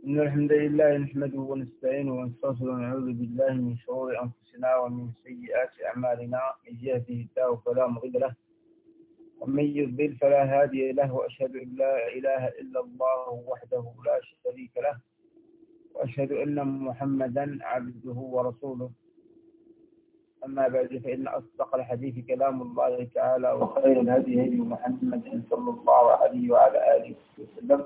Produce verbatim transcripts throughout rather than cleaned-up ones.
إن الحمد لله نحمده ونستعينه ونستغفره ونعوذ بالله من شرور أنفسنا ومن سيئات أعمالنا. من يهده الله فلا مضل له ومن يضلل فلا هادي له، وأشهد أن لا إله إلا الله وحده لا شريك له، وأشهد أن محمدا عبده ورسوله. أما بعد، فإن أصدق الحديث كلام الله تعالى، وخير الهدي هدي محمد صلى الله عليه وعلى آله وسلم،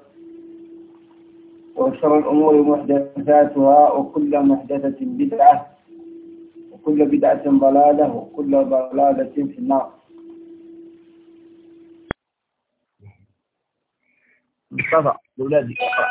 وشر الأمور محدثاتها، وكل محدثة بدعة، وكل بدعة ضلالة، وكل ضلالة في النار. مصطفى أولادي اقرأ.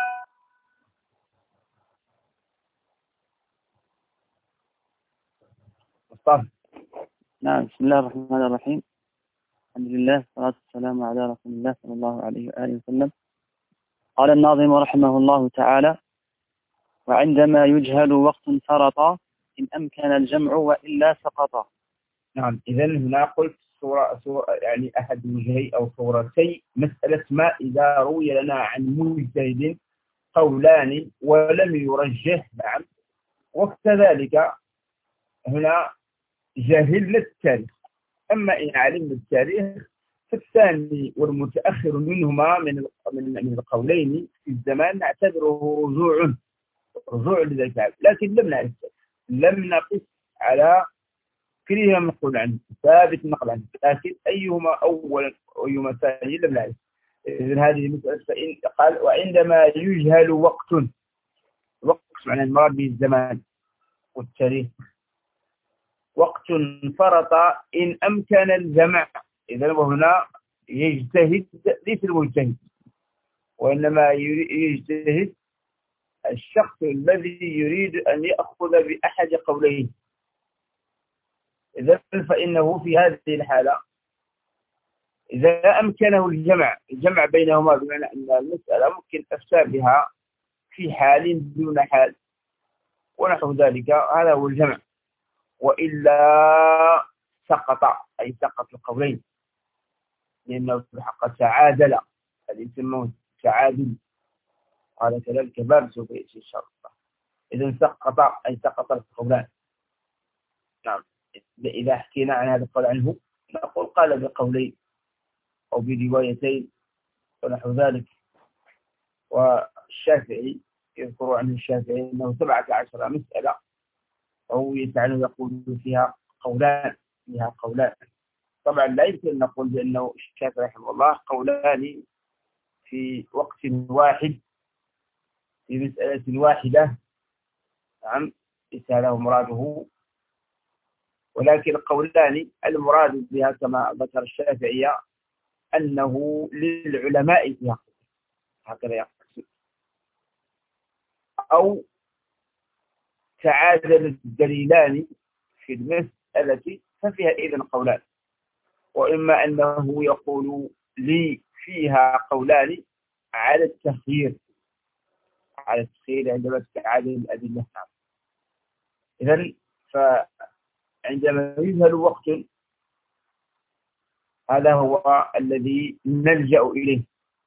مصطفى. نعم، بسم الله الرحمن الرحيم. الحمد لله والصلاة والسلام على رسول الله صلى الله عليه وآله وسلم. قال الناظم رحمه الله تعالى: وعندما يجهل وقت فرط إن أمكن الجمع وإلا سقط. نعم، إذن هنا قلت صورة, صورة يعني أحد وجهي أو صورتي مسألة ما إذا روي لنا عن مجتهد قولان ولم يرجح. نعم، وكذلك هنا جهلنا التاريخ. أما إن علمنا التاريخ فالثاني والمتأخر منهما من من القولين في الزمان نعتبره رجوع رجوع لذلك، لكن لم نعرف، لم نقف على كلهم نقول عنه ثابت نقل عنه، لكن أيهما أولا وأيهما ثاني لم نعرف. إذن هذه المسألة. فإن قال وعندما يجهل وقت، وقت معنى المراد به الزمان والتاريخ، وقت فرط إن أمكن الجمع. إذن وهنا يجتهد ليس المجتهد، وإنما يجتهد الشخص الذي يريد أن يأخذ بأحد قوليه. إذن فإنه في هذه الحالة إذا أمكنه الجمع الجمع بينهما، بمعنى أن المسألة ممكن أفتى بها في حال دون حال ونحو ذلك، هذا هو الجمع. وإلا سقط، أي سقط القولين، لأنه في الحق تعادل، هذا يسمونه تعادل. قال كذلك باب سوف يأتي إن شاء الله. إذن سقط أي سقط القولان. نعم، إذا حكينا عن هذا القول عنه نقول قال بقولين أو بروايتين ونحو ذلك. والشافعي يذكر عنه الشافعي أنه سبعة عشر مسألة أو يسعنه يقول فيها قولان فيها قولان. طبعا لا يمكن أن نقول بأنه الشافعي رحمه الله قولان في وقت واحد في مسألة واحدة. نعم، ليس هذا مراده، ولكن قولان المراد بها كما ذكر الشافعية أنه للعلماء فيها، هكذا يقصد. أو تعادل الدليلان في المسألة ففيها إذن قولان. وإما أنه يقول لي فيها قولان على التخيير على التخيير عندما تتعادل الأدلة. إذن فعندما يجهل وقت هذا هو الذي نلجأ إليه.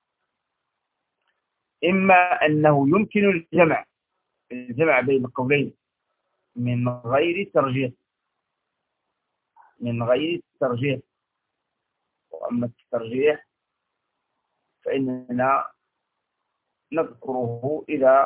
إما أنه يمكن الجمع الجمع بين القولين من غير ترجيح من غير ترجيح وأما الترجيح فإننا نذكره إذا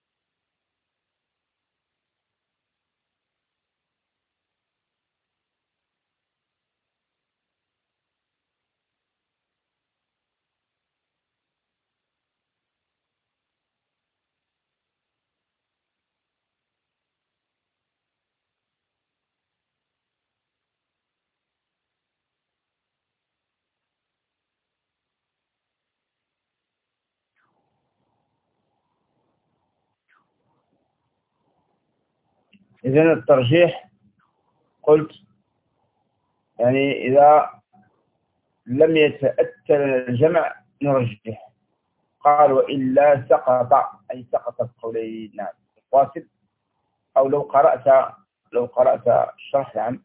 إذن الترجيح قلت يعني إذا لم يتأتى الجمع نرجح. قال وإلا سقط أي سقط القولين. نعم، واصل. أو لو قرأت لو قرأت الشرح. نعم،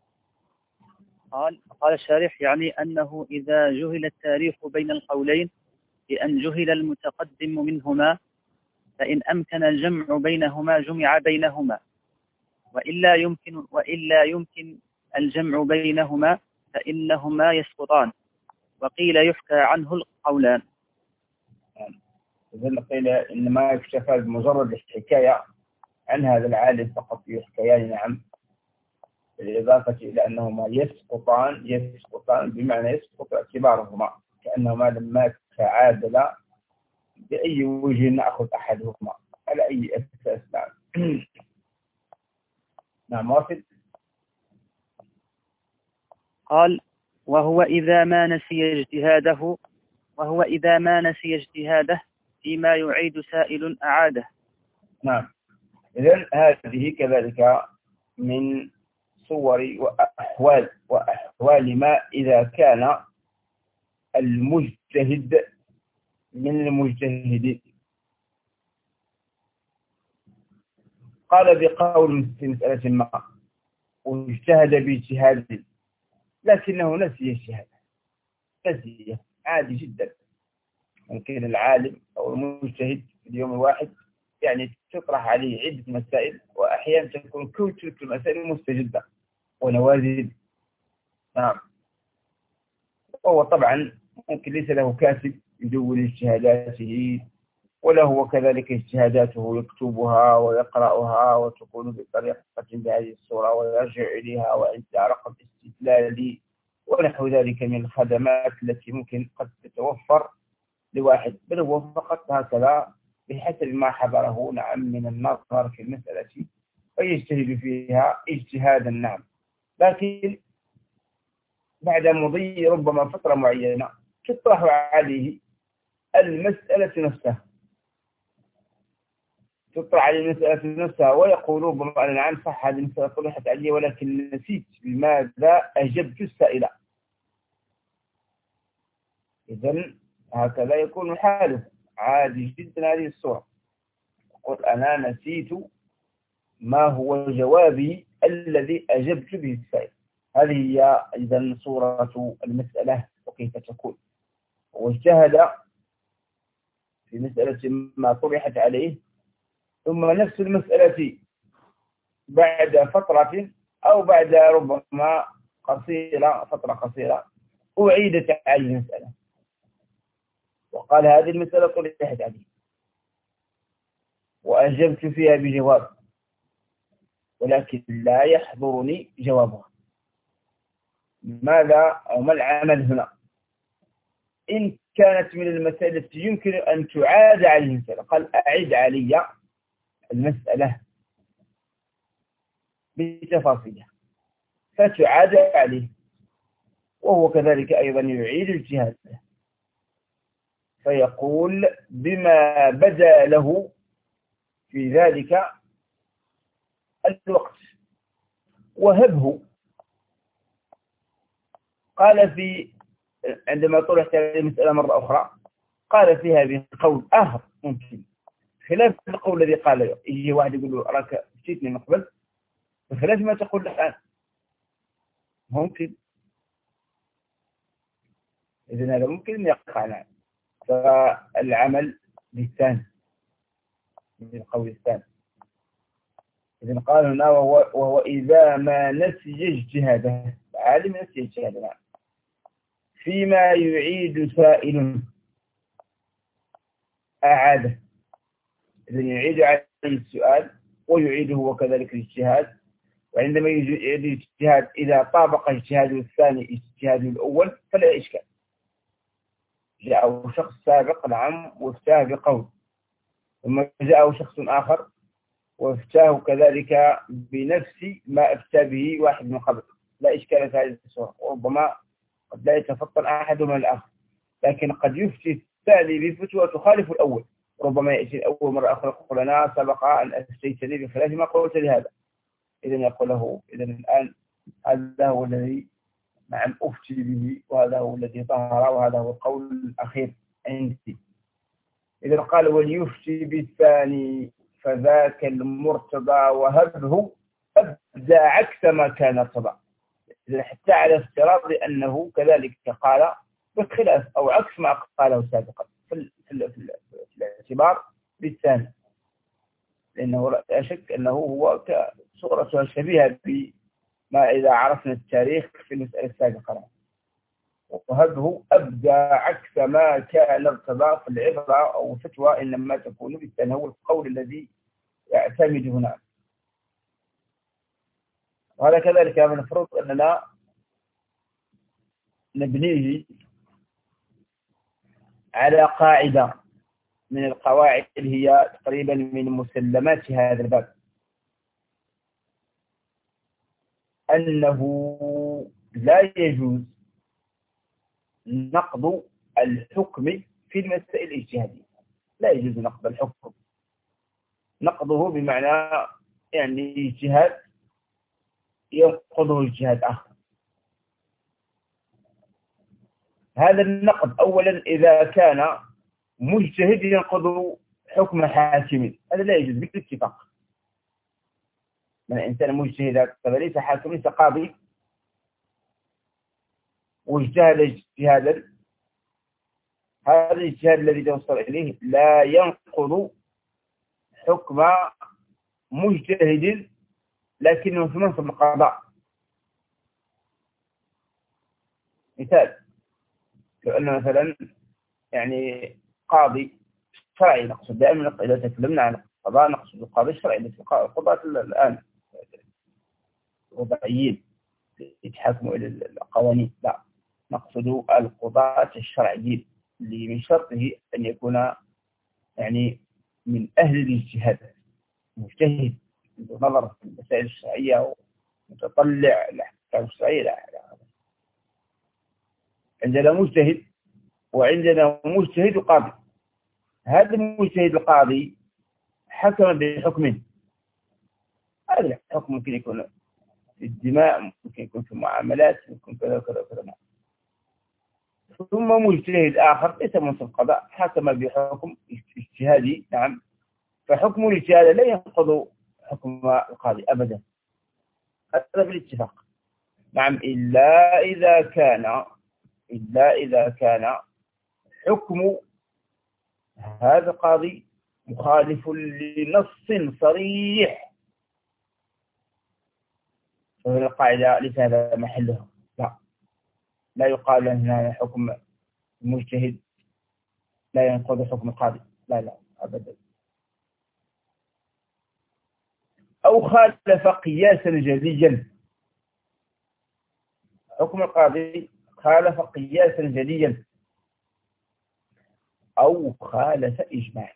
قال قال الشارح يعني أنه إذا جهل التاريخ بين القولين بأن جهل المتقدم منهما فإن أمكن الجمع بينهما جمع بينهما، وإلا يمكن وإلا يمكن الجمع بينهما فإنهما يسقطان. وقيل يحكى عنه القولان. إذن قيل إنما يكتفى بمجرد الحكاية عن هذا العالم فقط، يحكيان نعم، بالإضافة إلى أنهما يسقطان يسقطان بمعنى يسقط اعتبارهما، كأنهما لما تعادلا بأي وجه نأخذ أحدهما على أي أساس. نعم. نعم واحد. قال: وهو إذا ما نسي اجتهاده وهو إذا ما نسي اجتهاده فيما يعيد سائل أعاده. نعم. إذن هذه كذلك من صور وأحوال وأحوال ما إذا كان المجتهد من المجتهدين. قال بقول في مسألة ما واجتهد باجتهاد لكنه نسي اجتهاد، نسي عادي جدا. ممكن العالم أو المجتهد في اليوم الواحد يعني تطرح عليه عدة مسائل، وأحيانا تكون كل تلك المسائل مستجدة ونوازل. نعم. وهو طبعا ممكن ليس له كاتب يدون اجتهاداته، ولا هو كذلك اجتهاداته يكتبها ويقرأها وتكون بطريقة بهذه الصورة ويرجع إليها وعند رقم استدلالي ونحو ذلك من الخدمات التي ممكن قد تتوفر لواحد، بل هو فقط هكذا بحسب ما حضره نعم من النظر في المسألة ويجتهد فيها اجتهادا. نعم. لكن بعد مضي ربما فترة معينة تطرح عليه المسألة نفسها تطرح عليه المسألة نفسها ويقول ربما أنا نعم صح هذه المسألة طرحت علي ولكن نسيت لماذا أجبت السائلة. إذن هكذا يكون حاله عادي جدا هذه الصورة، يقول أنا نسيت ما هو جوابي الذي أجبت به السائل. هذه هي إذن صورة المسألة وكيف تكون. واجتهد في مسألة ما طرحت عليه ثم نفس المسألة بعد فترة أو بعد ربما قصيرة فترة قصيرة أعيدت عليه المسألة وقال هذه المسألة طرحت عليه وأجبت فيها بجواب ولكن لا يحضرني جوابها. ماذا أو ما العمل هنا؟ إن كانت من المسائل التي يمكن أن تعاد عليه المسألة قال أعيد علي المسألة بتفاصيلها فتعاد عليه، وهو كذلك أيضا يعيد اجتهاده فيقول بما بدا له في ذلك الوقت وهبه. قال في عندما طرحت عليه المسألة مرة أخرى قال فيها بقول آخر ممكن خلاف القول الذي قاله. يجي واحد يقول له أراك جيتني من قبل بخلاف ما تقول الآن ممكن. إذن هذا ممكن أن يقع. نعم. فالعمل بالثاني من القول الثاني. إذن قال هنا وهو, وهو إذا ما نسي اجتهاده عالم نسي اجتهاده فيما يعيد سائل أعاده. إذن يعيد عليه السؤال ويعيده وكذلك الاجتهاد، وعندما يعيد الاجتهاد إذا طابق اجتهاده الثاني اجتهاده الأول فلا إشكال. جاءه شخص سابق نعم وافتاه بقول ثم جاءه شخص آخر وافتاه كذلك بنفس ما افتى به واحد من قبل، لا إشكال في هذه الصورة. وربما قد لا يتفطن أحدهما الآخر، لكن قد يفتي الثاني بفتوى تخالف الأول. ربما يأتي الأول مرة أخرى يقول أنا سبق أن أفتيتني بخلاف ما قلت لهذا، إذن يقول له إذن الآن هذا هو الذي نعم أفتي به وهذا هو الذي ظهر وهذا هو القول الأخير عندي. إذن قال وليفتي بالثاني فذاك المرتضى وهبه أبدأ عكس ما كان ارتضى. إذن حتى على افتراض أنه كذلك قال بالخلاف أو عكس ما قاله سابقا في, في, في, في الاعتبار بالثاني. لأنه لا شك أنه هو صورة شبيهة بما إذا عرفنا التاريخ في المسألة السابقة، وهذه أبدى عكس ما كان ارتباط في العبرة أو فتوى، إنما تكون بالتناول القول الذي يعتمد هنا. وهذا كذلك من المفروض أننا نبنيه على قاعدة من القواعد اللي هي تقريبا من مسلمات هذا الباب، أنه لا يجوز نقض الحكم في المسائل الاجتهادية. لا يجوز نقض الحكم، نقضه بمعنى يعني اجتهاد ينقضه اجتهاد آخر. هذا النقض أولا إذا كان مجتهد ينقض حكم حاكم، هذا لا يجوز بالاتفاق. من إنسان مجتهد فليس حاكم، ليس قاضي، واجتهد اجتهادا، هذا الاجتهاد الذي توصل إليه لا ينقض حكم مجتهد لكنه في منصب القضاء. مثال، لو أن مثلا يعني قاضي شرعي، نقصد دائما إذا تكلمنا عن القضاء نقصد القاضي الشرعي، مثل القضاة الآن الوضعيين يتحاكموا إلى القوانين، لا، نقصد القضاة الشرعيين اللي من شرطه أن يكون يعني من أهل الاجتهاد، مجتهد نظر في المسائل الشرعية ومتطلع الأحكام الشرعية. لا لا، عندنا مجتهد وعندنا مجتهد قاضي. هذا المجتهد القاضي حكم بحكم، هذا الحكم ممكن يكون في الدماء، ممكن يكون في المعاملات، ممكن كذا كذا كذا. ثم مجتهد آخر ليس منصب القضاء حكم بحكم اجتهادي، نعم، فحكم الاجتهاد لا ينقض حكم القاضي أبدا، هذا بالاتفاق. نعم، إلا إذا كان إلا إذا كان حكم هذا القاضي مخالف لنص صريح، فهنا القاعدة ليس هذا محلها. لا لا يقال أن حكم المجتهد لا ينقض حكم القاضي، لا لا أبدا. أو خالف قياسا جليا، حكم القاضي خالف قياسا جليا، أو خالف إجماع.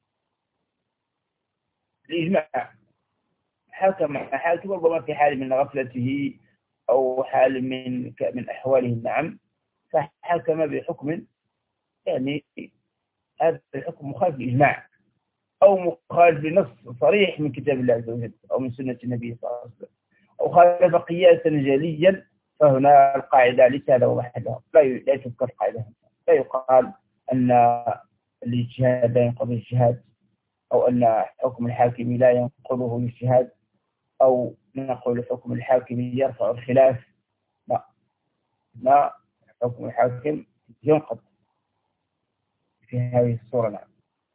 الإجماع حكم حاكم ربما في حال من غفلته أو حال من من أحواله، نعم، فحكم بحكم يعني هذا الحكم مخالف للإجماع أو مخالف لنص صريح من كتاب الله عز وجل أو من سنة النبي صلى الله عليه وسلم، أو خالف قياسا جليا، فهنا القاعدة ليس له محلها، لا لا تذكر القاعدة. لا يقال أن الاجتهاد لا ينقضي الاجتهاد، أو أن حكم الحاكم لا ينقضه الاجتهاد، أو نقول حكم الحاكم يرفع الخلاف. لا لا، حكم الحاكم ينقض في هذه الصورة. نعم.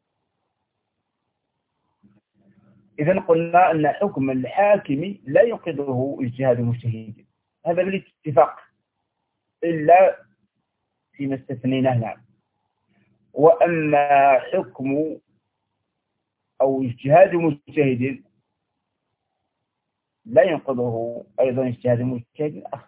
إذن قلنا أن حكم الحاكم لا ينقضه اجتهاد المجتهد، هذا بالاتفاق، إلا فيما استثنيناه. نعم. وأما حكم أو اجتهاد مجتهد لا ينقضه أيضا اجتهاد مجتهد آخر،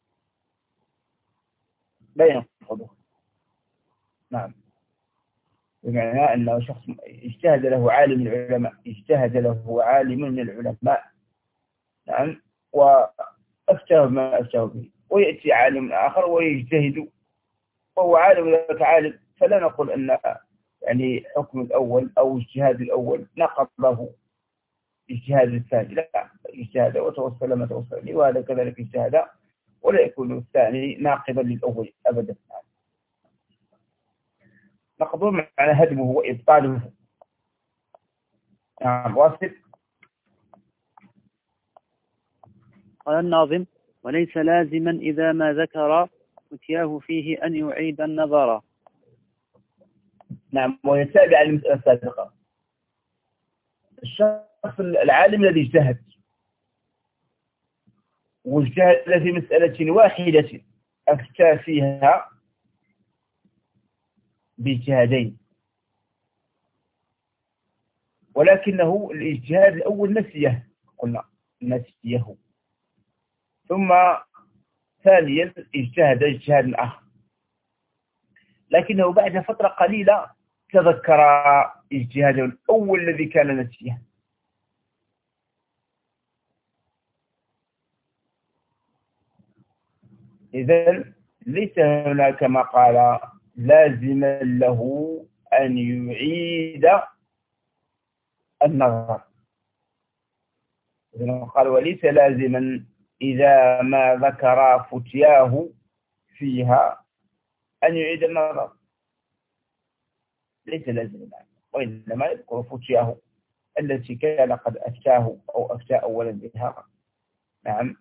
لا ينقضه. نعم، بمعنى أنه شخص اجتهد له عالم من العلماء، اجتهد له عالم من العلماء، نعم، وأفتاه ما أفتاه به، ويأتي عالم آخر ويجتهد وهو عالم ذلك عالم، فلا نقول أن يعني حكم الأول أو اجتهاد الأول نقض له اجتهاد الثاني، لا، اجتهاد وتوصل ما توصل إليه، وهذا كذلك اجتهاد، ولا يكون الثاني ناقضا للأول أبدا. نقضه معنى هدمه وإبطاله. نعم، واصل. قال الناظم: وليس لازما إذا ما ذكر فتياه فيه أن يعيد النظر. نعم، ويتابع المسألة السابقة. الشخص العالم الذي اجتهد واجتهد في مسألة واحدة أفتى فيها باجتهادين، ولكنه الاجتهاد الأول نسيه، قلنا نسيه، ثم ثانيا اجتهد اجتهاد آخر، لكنه بعد فترة قليلة تذكر اجتهاده الأول الذي كان نسيه. إذن ليس هناك كما قال لازما له أن يعيد النظر. إذن قال وليس لازما إذا ما ذكر فتياه فيها أن يعيد النظر، ليس لازما، وإنما يذكر فتياه التي كان قد أفتاه أو أفتى أولا بها. نعم.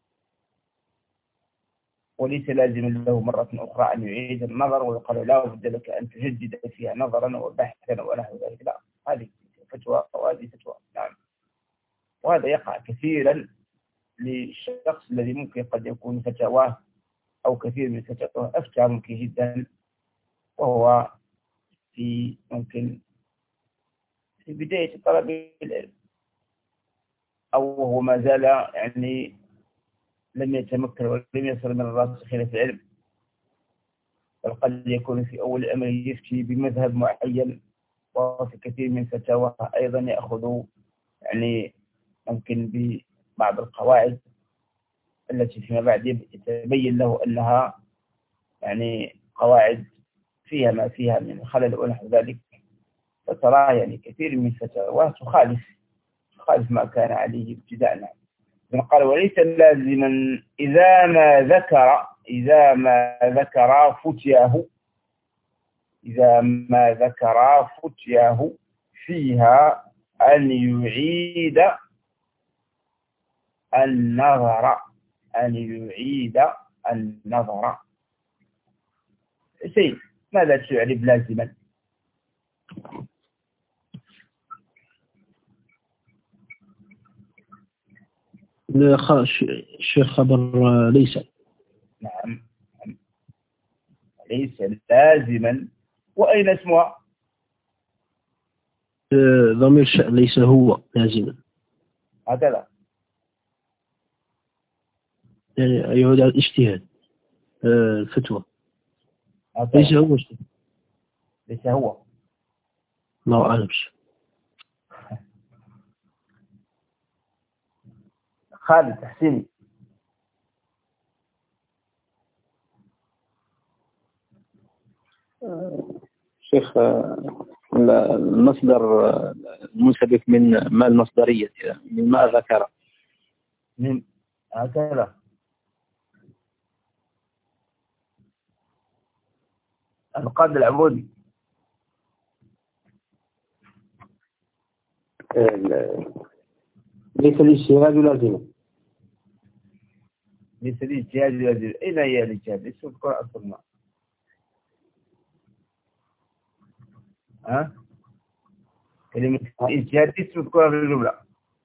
وليس لازم له مرة أخرى أن يعيد النظر ويقال لا بد لك أن تجدد فيها نظرا وبحثا ونحو ذلك، لا، هذه فتوى وهذه فتوى. نعم. وهذا يقع كثيرا للشخص الذي ممكن قد يكون فتواه أو كثير من فتواه أفتى ممكن جدا وهو في ممكن في بداية طلب العلم، أو وهو ما زال يعني لم يتمكن ولم يصل من الراسخين في العلم، بل قد يكون في أول الأمر يفتي بمذهب معين، وفي كثير من فتاواه أيضا يأخذ يعني ممكن ببعض القواعد التي فيما بعد يتبين له أنها يعني قواعد فيها ما فيها من خلل ونحو ذلك، فترى يعني كثير من فتاواه تخالف تخالف ما كان عليه ابتداء. قال وليس لازما إذا ما ذكر إذا ما ذكر فتياه إذا ما ذكر فتياه فيها أن يعيد النظر أن يعيد النظر. سيد ماذا تعرف لازما؟ الشيخ خبر ليس. نعم ليس لازما. وأين اسمها؟ ضمير شأن ليس هو لازما، هكذا يعني يعود على الاجتهاد الفتوى. ليس هو ليس هو الله أعلم. خالد تحسيني. شيخ المصدر المنسبك من ما المصدرية من ما ذكر من هكذا القاضي العبودي. ليس الاجتهاد لازما. ليس الاجتهاد لازما. أين هي الاجتهاد؟ ليس القرآن أصلنا. ها كلمة الاجتهاد ليس مذكورة في الجملة.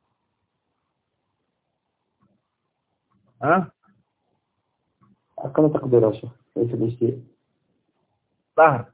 ها كما تقدر يا شيخ ليس الاجتهاد. طاهر.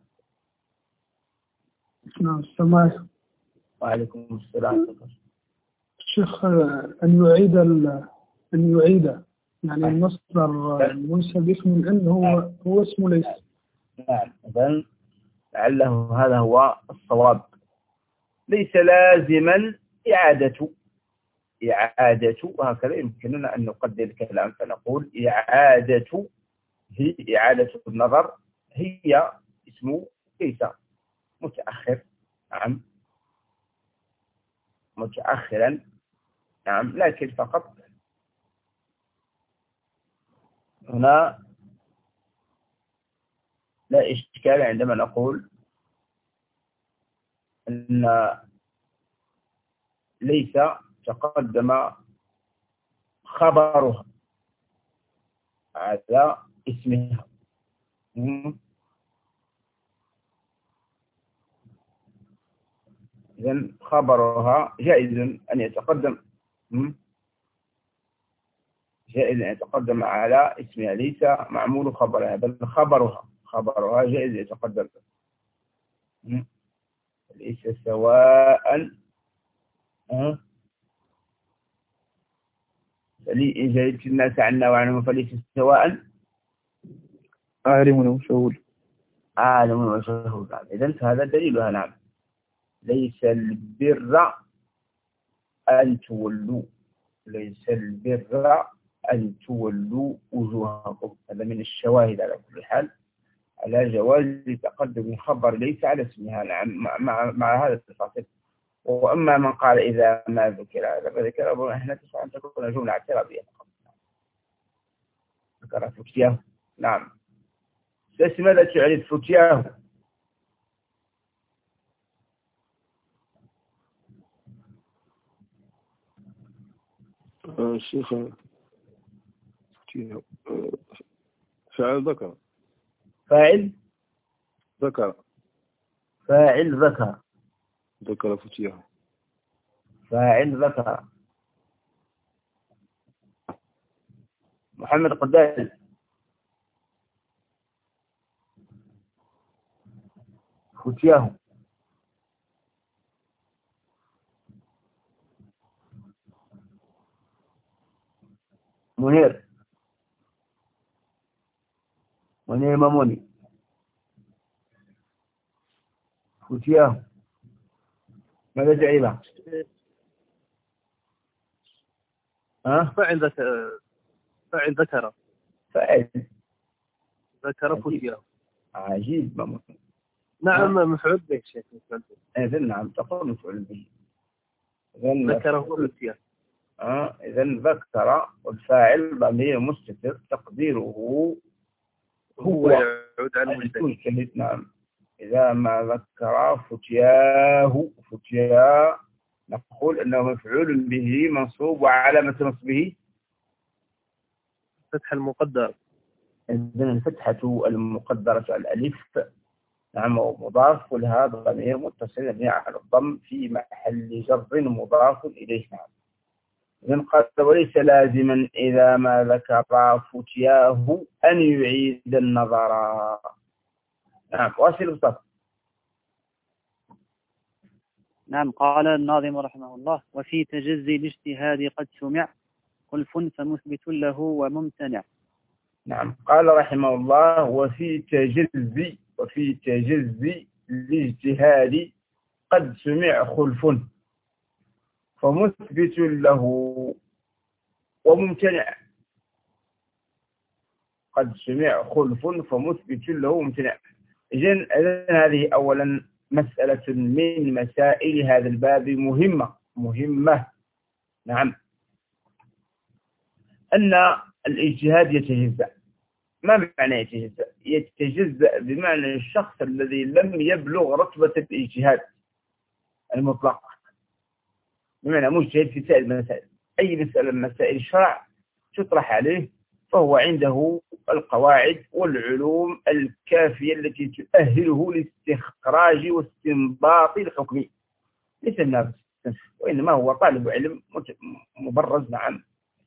نعم السلام. وعليكم السلام. الشيخ أن يعيد أن يعيد يعني المصدر المنسبك من أنه هو هو اسمه ليس. نعم إذن لعله هذا هو الصواب. ليس لازما إعادة إعادة وهكذا يمكننا أن نقدر الكلام فنقول إعادة هي إعادة النظر هي اسم ليس متأخر. نعم متأخرا. نعم لكن فقط هنا لا إشكال عندما نقول أن ليس تقدم خبرها على اسمها. إذن خبرها جائز أن يتقدم جائز أن يتقدم على اسمها، ليس معمول خبرها بل خبرها خبرها جائز يتقدم. ليس سواء أه؟ فلي جئت الناس عنا وعنهم فليس سواء عالم وشهود عالم وشهود. إذن فهذا دليلها. نعم. ليس البر أن تولوا ليس البر أن تولوا وجوهكم. هذا من الشواهد على كل حال على جواز تقدم خبر ليس على اسمها. نعم. مع, مع, مع هذا التفاصيل. وأما من قال إذا ما ذكر هذا فذكر احنا تسعى أن تكون جملة اعتراضية فقط. ذكر فتياه. نعم. بس ماذا تعرف فتياه؟ الشيخ فاعل ذكر فاعل ذكر فاعل ذكر ذكر فتيه فاعل ذكر. محمد قدال فتياه. منير منير ماموني فتياه. ماذا تعيبه؟ ها؟ فاعل ذكر فاعل ذكر فاعل ذكر فتياه. عجيب ماموني. نعم مفعول به شيخ. إذن نعم تقول مفعول به. ذكره فتياه. آه إذن ذكر والفاعل ضمير مستتر تقديره هو يعود على المجتهد. نعم. إذا ما ذكر فتياه فتيا نقول أنه مفعول به منصوب وعلامة نصبه فتح المقدر. إذن الفتحة المقدرة على الألف. نعم. ومضاف لها ضمير متصل مبني على الضم في محل جر مضاف إليه. نعم. إذن قال وليس لازما إذا ما ذكر فتياه أن يعيد النظر. نعم. واصل الصف. نعم. قال الناظم رحمه الله وفي تجزي الاجتهاد قد سمع خلف فمثبت له وممتنع. نعم. قال رحمه الله وفي تجزي وفي تجزي الاجتهاد قد سمع خلف فمثبت له وممتنع. قد سمع خلف فمثبت له وممتنع. إذن هذه أولا مسألة من مسائل هذا الباب مهمة مهمة. نعم. أن الاجتهاد يتجزأ. ما معنى يتجزأ؟ يتجزأ بمعنى الشخص الذي لم يبلغ رتبة الاجتهاد المطلق، بمعنى مجتهد في سائر المسائل. أي مسألة من مسائل الشرع تطرح عليه فهو عنده القواعد والعلوم الكافية التي تؤهله لاستخراج واستنباط الحكم. ليس الناس وإنما هو طالب علم مبرز. نعم.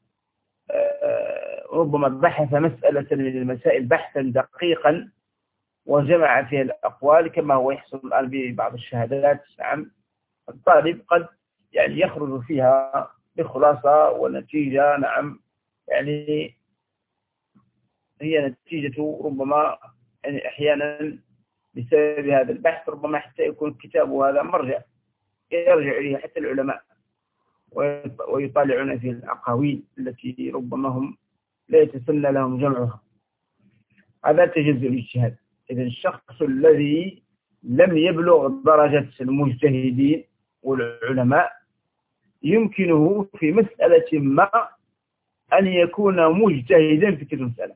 ربما بحث مسألة من المسائل بحثا دقيقا وجمع فيها الأقوال كما هو يحصل الآن ببعض الشهادات. نعم. الطالب قد يعني يخرج فيها بخلاصة ونتيجة. نعم. يعني هي نتيجة ربما يعني أحيانا بسبب هذا البحث ربما حتى يكون كتابه هذا مرجع يرجع إليه حتى العلماء ويطالعون في الأقاويل التي ربما هم لا يتسنى لهم جمعها. هذا تجزء الاجتهاد. إذن الشخص الذي لم يبلغ درجة المجتهدين والعلماء يمكنه في مسألة ما أن يكون مجتهدا في تلك المسألة،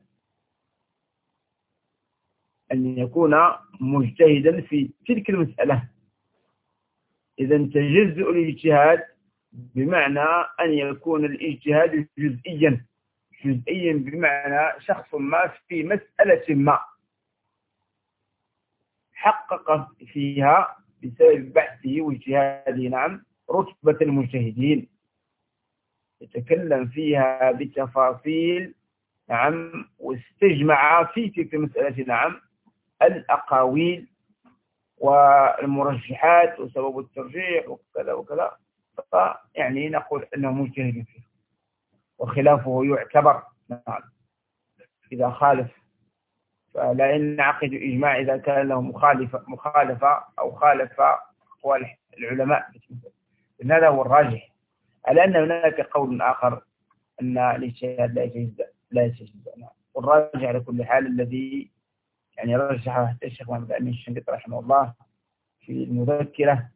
أن يكون مجتهدا في تلك المسألة. إذن تجزء الاجتهاد بمعنى أن يكون الاجتهاد جزئيا جزئيا بمعنى شخص ما في مسألة ما حقق فيها بسبب بحثه واجتهاده نعم رتبة المجتهدين، يتكلم فيها بتفاصيل نعم، واستجمع في تلك المسألة نعم الأقاويل والمرجحات وسبب الترجيح وكذا وكذا، فيعني نقول أنه مجتهد فيه، وخلافه يعتبر نعم إذا خالف، فلا ينعقد إجماع إذا كان له مخالفة مخالفة أو خالف أقوال العلماء. إن هذا هو الراجح، على أن هناك قول آخر أن الاجتهاد لا يتجزأ لا يتجزأ نعم. والراجح على كل حال الذي يعني رجحه حتى الشيخ محمد أمين الشنقيطي رحمه الله في المذكرة،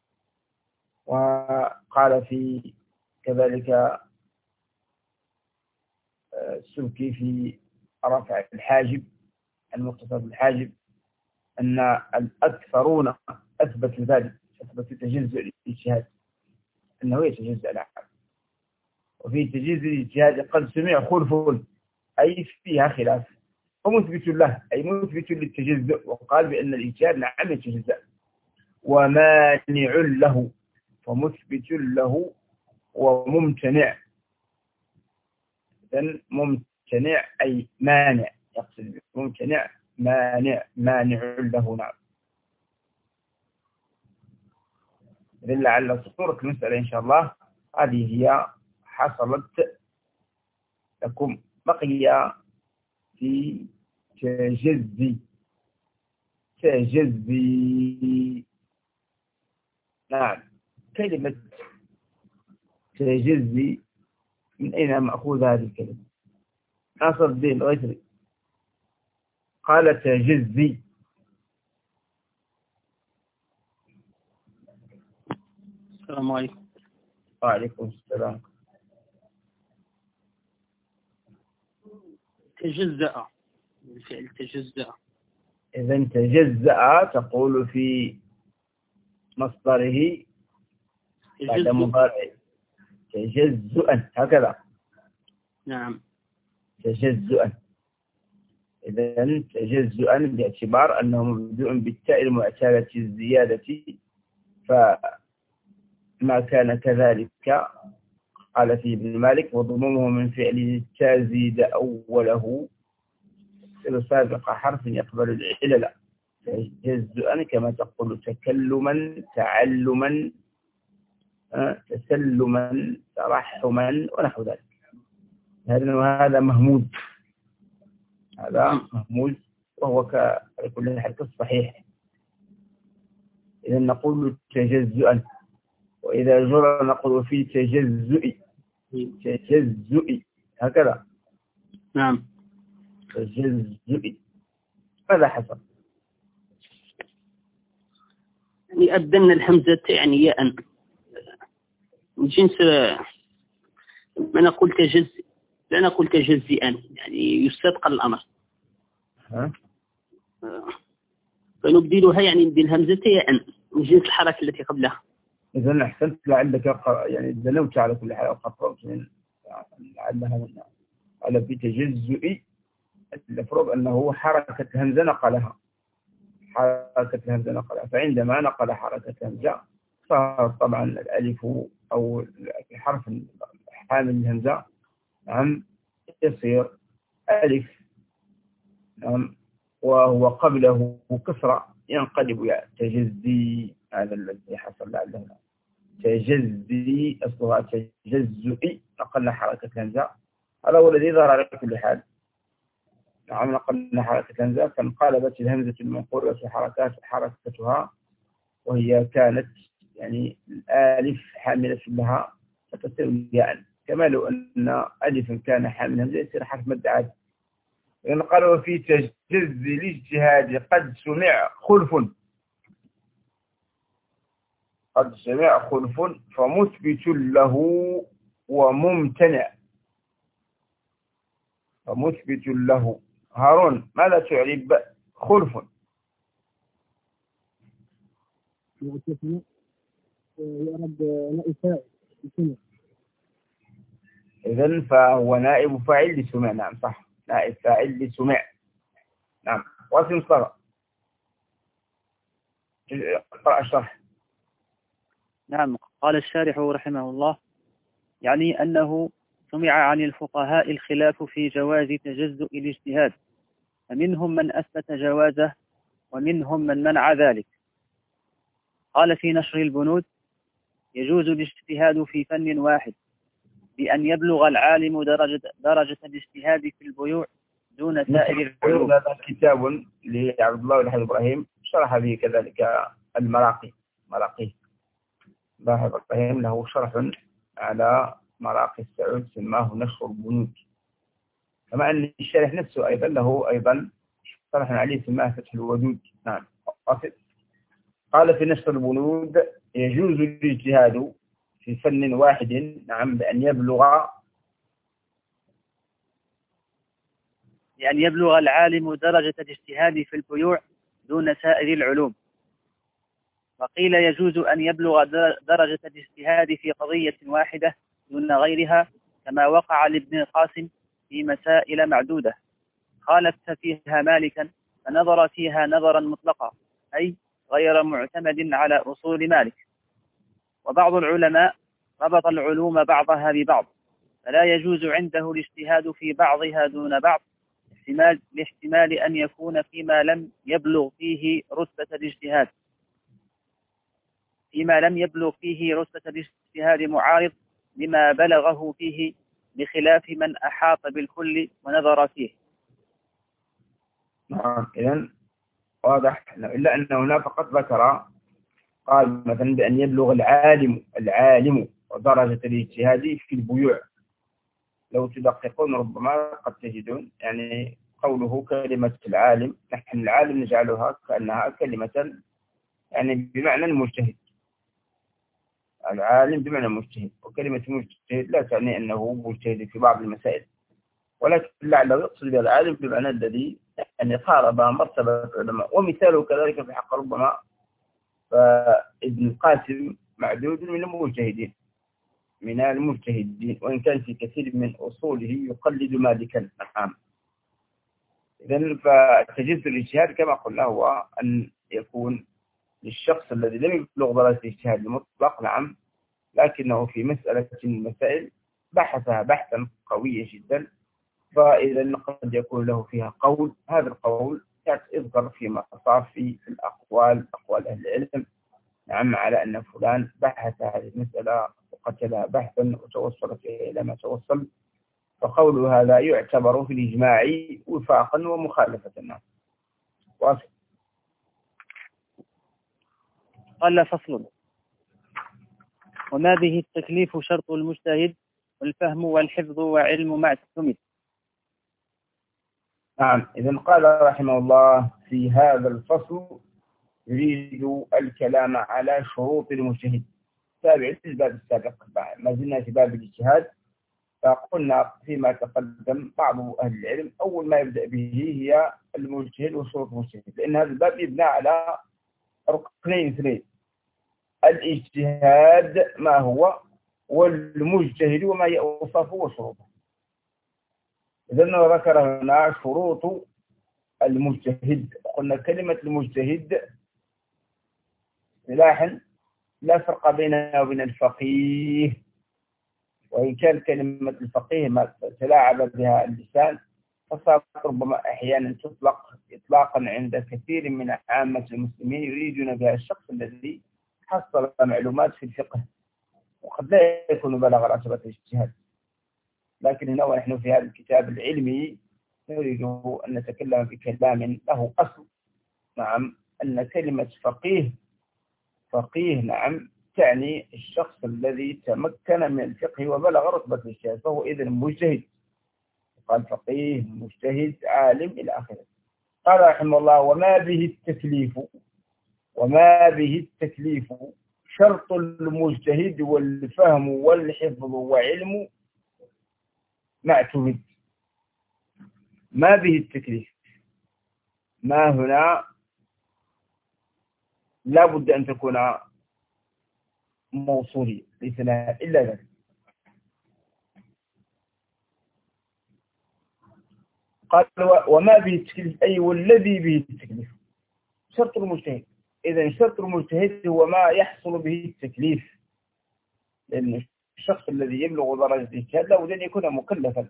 وقال في كذلك السبكي في رفع الحاجب المختصر بالحاجب أن الأكثرون أثبتوا ذلك، أثبتوا تجزء الاجتهاد أنه يتجزأ العقل، وفي تجزء الاجتهاد قد سمع خلف أي فيها خلاف، ومثبت له أي مثبت للتجزء، وقال بأن الاجتهاد نعم يتجزأ، ومانع له ومثبت له وممتنع. إذن ممتنع أي مانع، يقصد ممتنع مانع مانع له نعم. إذن لعل صورة المسألة إن شاء الله هذه هي حصلت لكم. بقي في تجزي تجزي نعم. كلمة تجزي من أين مأخوذ هذه الكلمة؟ ناصر الدين الغيثري قال تجزي. السلام عليكم. وعليكم السلام. تجزأ، الفعل تجزأ. إذا تجزأ تقول في مصدره بعد مضارع تجزؤا هكذا. نعم تجزؤا. إذا تجزؤا باعتبار أنه مبدوء بالتاء المعتادة الزيادة، فما كان كذلك قال فيه ابن مالك وضمومه من فعل التاء زيد أوله سابق حرف يقبل العلل. تجزؤا كما تقول تكلما تعلما تسلما ترحما ونحو ذلك. هذا مهمود، هذا مهمود وهو كل حال الصحيح. إذا نقول تجزؤا، وإذا جرى نقول في تجزؤي تجزؤي هكذا. نعم تجزؤي. ماذا حصل؟ يعني أبدلنا الحمزة يعني ياء من جنس ما نقول تجزئ، لا نقول تجزئا، يعني يستثقل الأمر. ها؟ فنبدلها يعني بالهمزة ياء من جنس الحركة التي قبلها. إذا أحسنت، لعلك يعني دلوت على كل حال أو قطرت من لعلها من على في تجزئ المفروض أنه حركة الهمزة نقلها، حركة الهمزة نقلها، فعندما نقل حركة الهمزة فطبعا الألف أو الحرف حامل الهمزة نعم يصير ألف نعم، وهو قبله كسرة ينقلب ياء تجزي. هذا الذي حصل لعله تجزي أصلها تجزئي، نقلنا حركة الهمزة، هذا هو الذي ظهر على كل حال. نعم نقلنا حركة الهمزة فانقلبت الهمزة المنقولة حركات حركتها، وهي كانت يعني الألف حاملة لها فتصير ياء، كما لو أن ألف كان حامل همزة يصير حرف مد عادي. إذن قال وفي تجزي الاجتهاد قد سمع خلف، قد سمع خلف فمثبت له وممتنع. فمثبت له. هارون ماذا تعرب خلف؟ يعرب نائب فاعل. إذن فهو نائب فاعل لسمع. نعم صح، نائب فاعل لسمع. نعم. واسم صغر اقرأ الشرح. نعم. قال الشارح رحمه الله: يعني أنه سمع عن الفقهاء الخلاف في جواز تجزؤ الاجتهاد، فمنهم من أثبت جوازه ومنهم من منع ذلك. قال في نشر البنود: يجوز الاجتهاد في فن واحد بأن يبلغ العالم درجة, درجة الاجتهاد في البيوع دون سائر العلوم. هذا كتاب لعبد الله الحاج إبراهيم شرح به كذلك المراقي مراقي باحث إبراهيم له شرح على مراقي السعود سماه نشر البنود، كما أن الشارح نفسه أيضا له أيضا شرح عليه سماه فتح الودود. نعم. قال في نشر البنود: يجوز الاجتهاد في فن واحد، نعم، بأن يبلغ بأن يبلغ العالم درجة الاجتهاد في البيوع دون سائر العلوم. وقيل يجوز أن يبلغ درجة الاجتهاد في قضية واحدة دون غيرها، كما وقع لابن القاسم في مسائل معدودة خالف فيها مالكا فنظر فيها نظرا مطلقا، أي غير معتمد على أصول مالك. وبعض العلماء ربط العلوم بعضها ببعض، فلا يجوز عنده الاجتهاد في بعضها دون بعض، احتمال لاحتمال أن يكون فيما لم يبلغ فيه رتبة الاجتهاد فيما لم يبلغ فيه رتبة الاجتهاد معارض لما بلغه فيه، بخلاف من أحاط بالكل ونظر فيه. نعم. إذن واضح، إلا أن هنا فقط ذكر، قال مثلا بأن يبلغ العالم العالم ودرجة الاجتهاد في البيوع. لو تدققون ربما قد تجدون يعني قوله كلمة العالم، نحن العالم نجعلها كأنها كلمة يعني بمعنى المجتهد، العالم بمعنى المجتهد، وكلمة مجتهد لا تعني أنه مجتهد في بعض المسائل، ولكن لعله يقصد بالعالم بمعنى الذي يعني قارب مرتبة العلماء. ومثاله كذلك في حق ربما فابن القاسم معدود من المجتهدين من المجتهدين وإن كان في كثير من أصوله يقلد مالكا. نعم. إذن فتجد الاجتهاد كما قلنا هو أن يكون للشخص الذي لم يبلغ درجة الاجتهاد المطلق، نعم، لكنه في مسألة من المسائل بحثها بحثا قويا جدا، فإذا قد يكون له فيها قول، هذا القول يذكر فيما صار في الأقوال أقوال أهل العلم، نعم، على أن فلان بحث هذه المسألة وقتلها بحثا وتوصل فيها إلى ما توصل، فقول هذا يعتبر في الإجماع وفاقا ومخالفة الناس. واضح. قال: فصل: وما به التكليف شرط المجتهد والفهم والحفظ وعلم ما اعتمد. نعم. إذن قال رحمه الله في هذا الفصل يريد الكلام على شروط المجتهد، تابع الباب السابق، ما زلنا في باب الاجتهاد، فقلنا فيما تقدم بعض أهل العلم أول ما يبدأ به هي المجتهد وشروط المجتهد، لأن هذا الباب يبنى على ركنين اثنين: الاجتهاد ما هو، والمجتهد وما يوصفه وشروطه. إذن ذكر هنا شروط المجتهد. قلنا كلمة المجتهد اصطلاحا لا فرق بينها وبين الفقيه، وإن كان كلمة الفقيه ما تلاعب بها اللسان فصارت ربما أحيانا تطلق إطلاقا عند كثير من عامة المسلمين يريدون بها الشخص الذي حصل معلومات في الفقه وقد لا يكون بلغ رتبة الاجتهاد. لكن هنا ونحن في هذا الكتاب العلمي نريد أن نتكلم بكلام له أصل. نعم، أن كلمة فقيه فقيه نعم تعني الشخص الذي تمكن من الفقه وبلغ رتبة الاجتهاد، فهو إذن مجتهد. قال فقيه مجتهد عالم إلى آخره. قال رحمه الله: وما به التكليف وما به التكليف شرط المجتهد والفهم والحفظ وعلم ما اعتمد. ما به التكليف، ما هنا لا بد أن تكون موصولية ليس لها إلا ذلك. قال: وما به التكليف أي والذي به التكليف شرط المجتهد، إذا شرط المجتهد هو ما يحصل به التكليف، لأن الشخص الذي يبلغ درجة الاجتهاد لابد أن يكون مكلفا،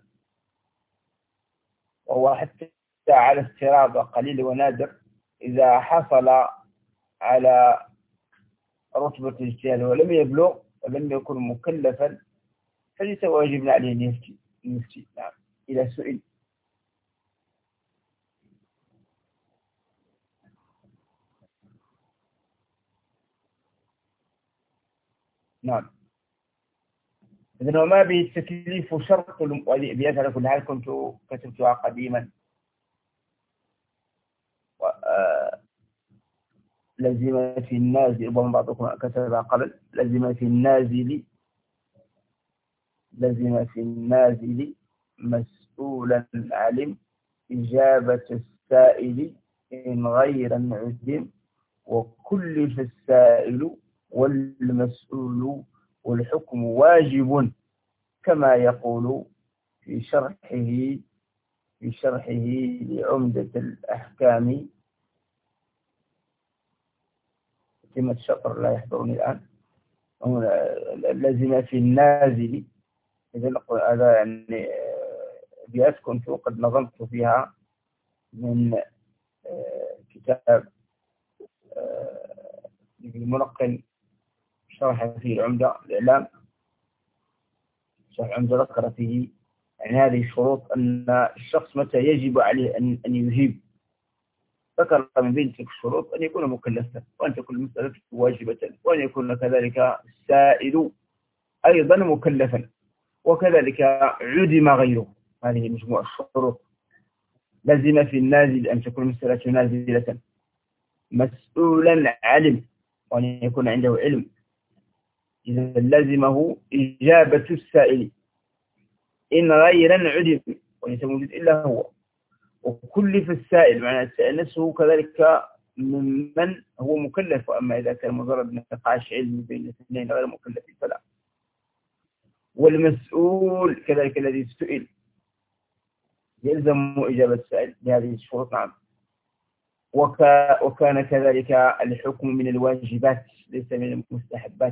وهو حتى على استراد قليل ونادر إذا حصل على رتبة الاجتهاد ولم يبلغ ولم يكن مكلفا فليس واجبا عليه أن يفتي. يفتي نعم إذا سئل. نعم. إذن وما به التكليف شرط بيات على كل حال كنت كتبتها قديما. لزم في النازل، ربما بعضكم كتبها قبل، لزم في النازل لزم في النازل مسؤولا علم إجابة السائل إن غيرا عدم، وكلف السائل والمسؤول والحكم واجب، كما يقول في شرحه في شرحه لعمدة الأحكام كلمة الشطر لا يحضرني الآن. لازم في النازل، إذا هذا يعني أبيات كنت قد نظمت فيها من كتاب المنقل شرح فيه العمدة الإعلام، شرح العمدة ذكر فيه يعني هذه الشروط أن الشخص متى يجب عليه أن أن يجيب، ذكر من بين تلك الشروط أن يكون مكلفا، وأن تكون المسألة واجبة، وأن يكون كذلك السائل أيضا مكلفا، وكذلك عدم غيره. هذه مجموعة الشروط. لازم في النازل أن تكون المسألة نازلة، مسؤولا علم، وأن يكون عنده علم، إذا لازمه إجابة السائل إن غيرا عدم، وليس موجود إلا هو، وكلف السائل معنى السائل نفسه كذلك ممن هو مكلف، وأما إذا كان مجرد نقاش علمي بين الاثنين غير مكلف فلا. والمسؤول كذلك الذي سئل يلزم إجابة السائل بهذه الشروط. نعم. وكا وكان كذلك الحكم من الواجبات ليس من المستحبات.